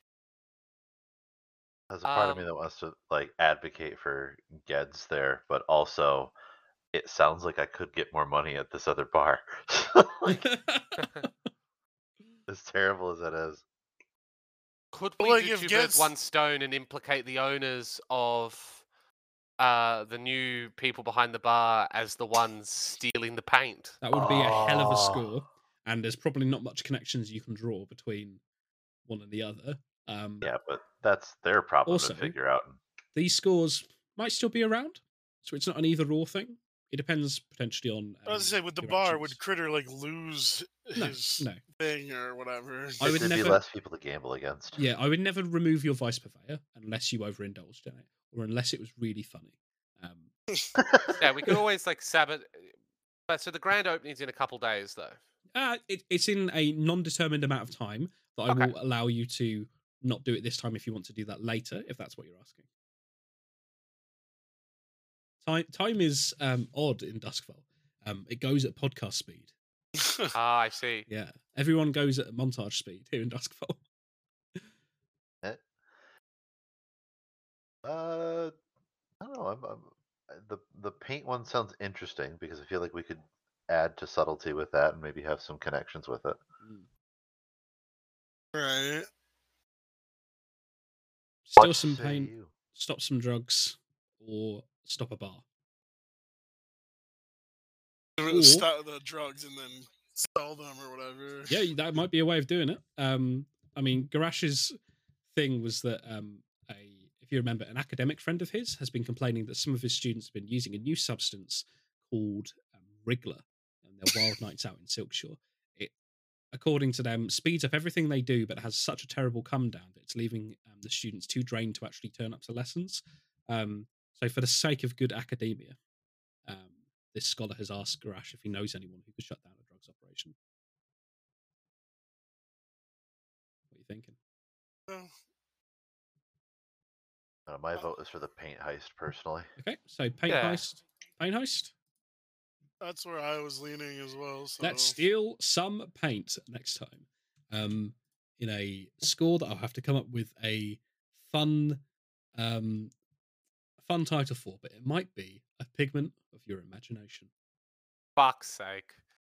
There's a part of me Um, that wants to like advocate for Ged's there, but also it sounds like I could get more money at this other bar. Like, as terrible as that is. Could Well, we like, do if two birds, Gets- one stone and implicate the owners of uh, the new people behind the bar as the ones stealing the paint? That would be a hell of a Oh. score, and there's probably not much connections you can draw between one and the other. Um, Yeah, but that's their problem Also- to figure out. These scores might still be around, so it's not an either or thing. It depends potentially on. I was um, to say, with the your bar, actions. would Critter like lose No, his no. thing or whatever? I would There'd be never- less people to gamble against. Yeah, I would never remove your vice purveyor unless you overindulged in it, or unless it was really funny. Um, Yeah, we could always like sabot. But so the grand opening's in a couple days, though. uh, it, it's in a non-determined amount of time that I Okay. will allow you to not do it this time if you want to do that later, if that's what you're asking. Time time is um, odd in Duskfall. Um, it goes at podcast speed. Ah, I see. Yeah, everyone goes at montage speed here in Duskfall. Uh, I don't know. I'm, I'm, the the paint one sounds interesting because I feel like we could add to subtlety with that and maybe have some connections with it. Right. Steal What some say paint, you? stop some drugs, or stop a bar. Or- Stop the drugs and then sell them or whatever. Yeah, that might be a way of doing it. Um, I mean, Garash's thing was that um, a, if you remember, an academic friend of his has been complaining that some of his students have been using a new substance called um, Wriggler and their wild nights out in Silkshore. It, according to them, speeds up everything they do, but has such a terrible come down that it's leaving um, the students too drained to actually turn up to lessons. Um, so, for the sake of good academia, um, this scholar has asked Garash if he knows anyone who could shut down a drugs operation. What are you thinking? Well, Uh, my vote is for the paint heist, personally. Okay, so paint Yeah. heist. Paint heist. that's where I was leaning as well. So Let's steal some paint next time. Um, in a score that I'll have to come up with a fun, um, fun title for, but it might be a pigment of your imagination. Fuck's sake.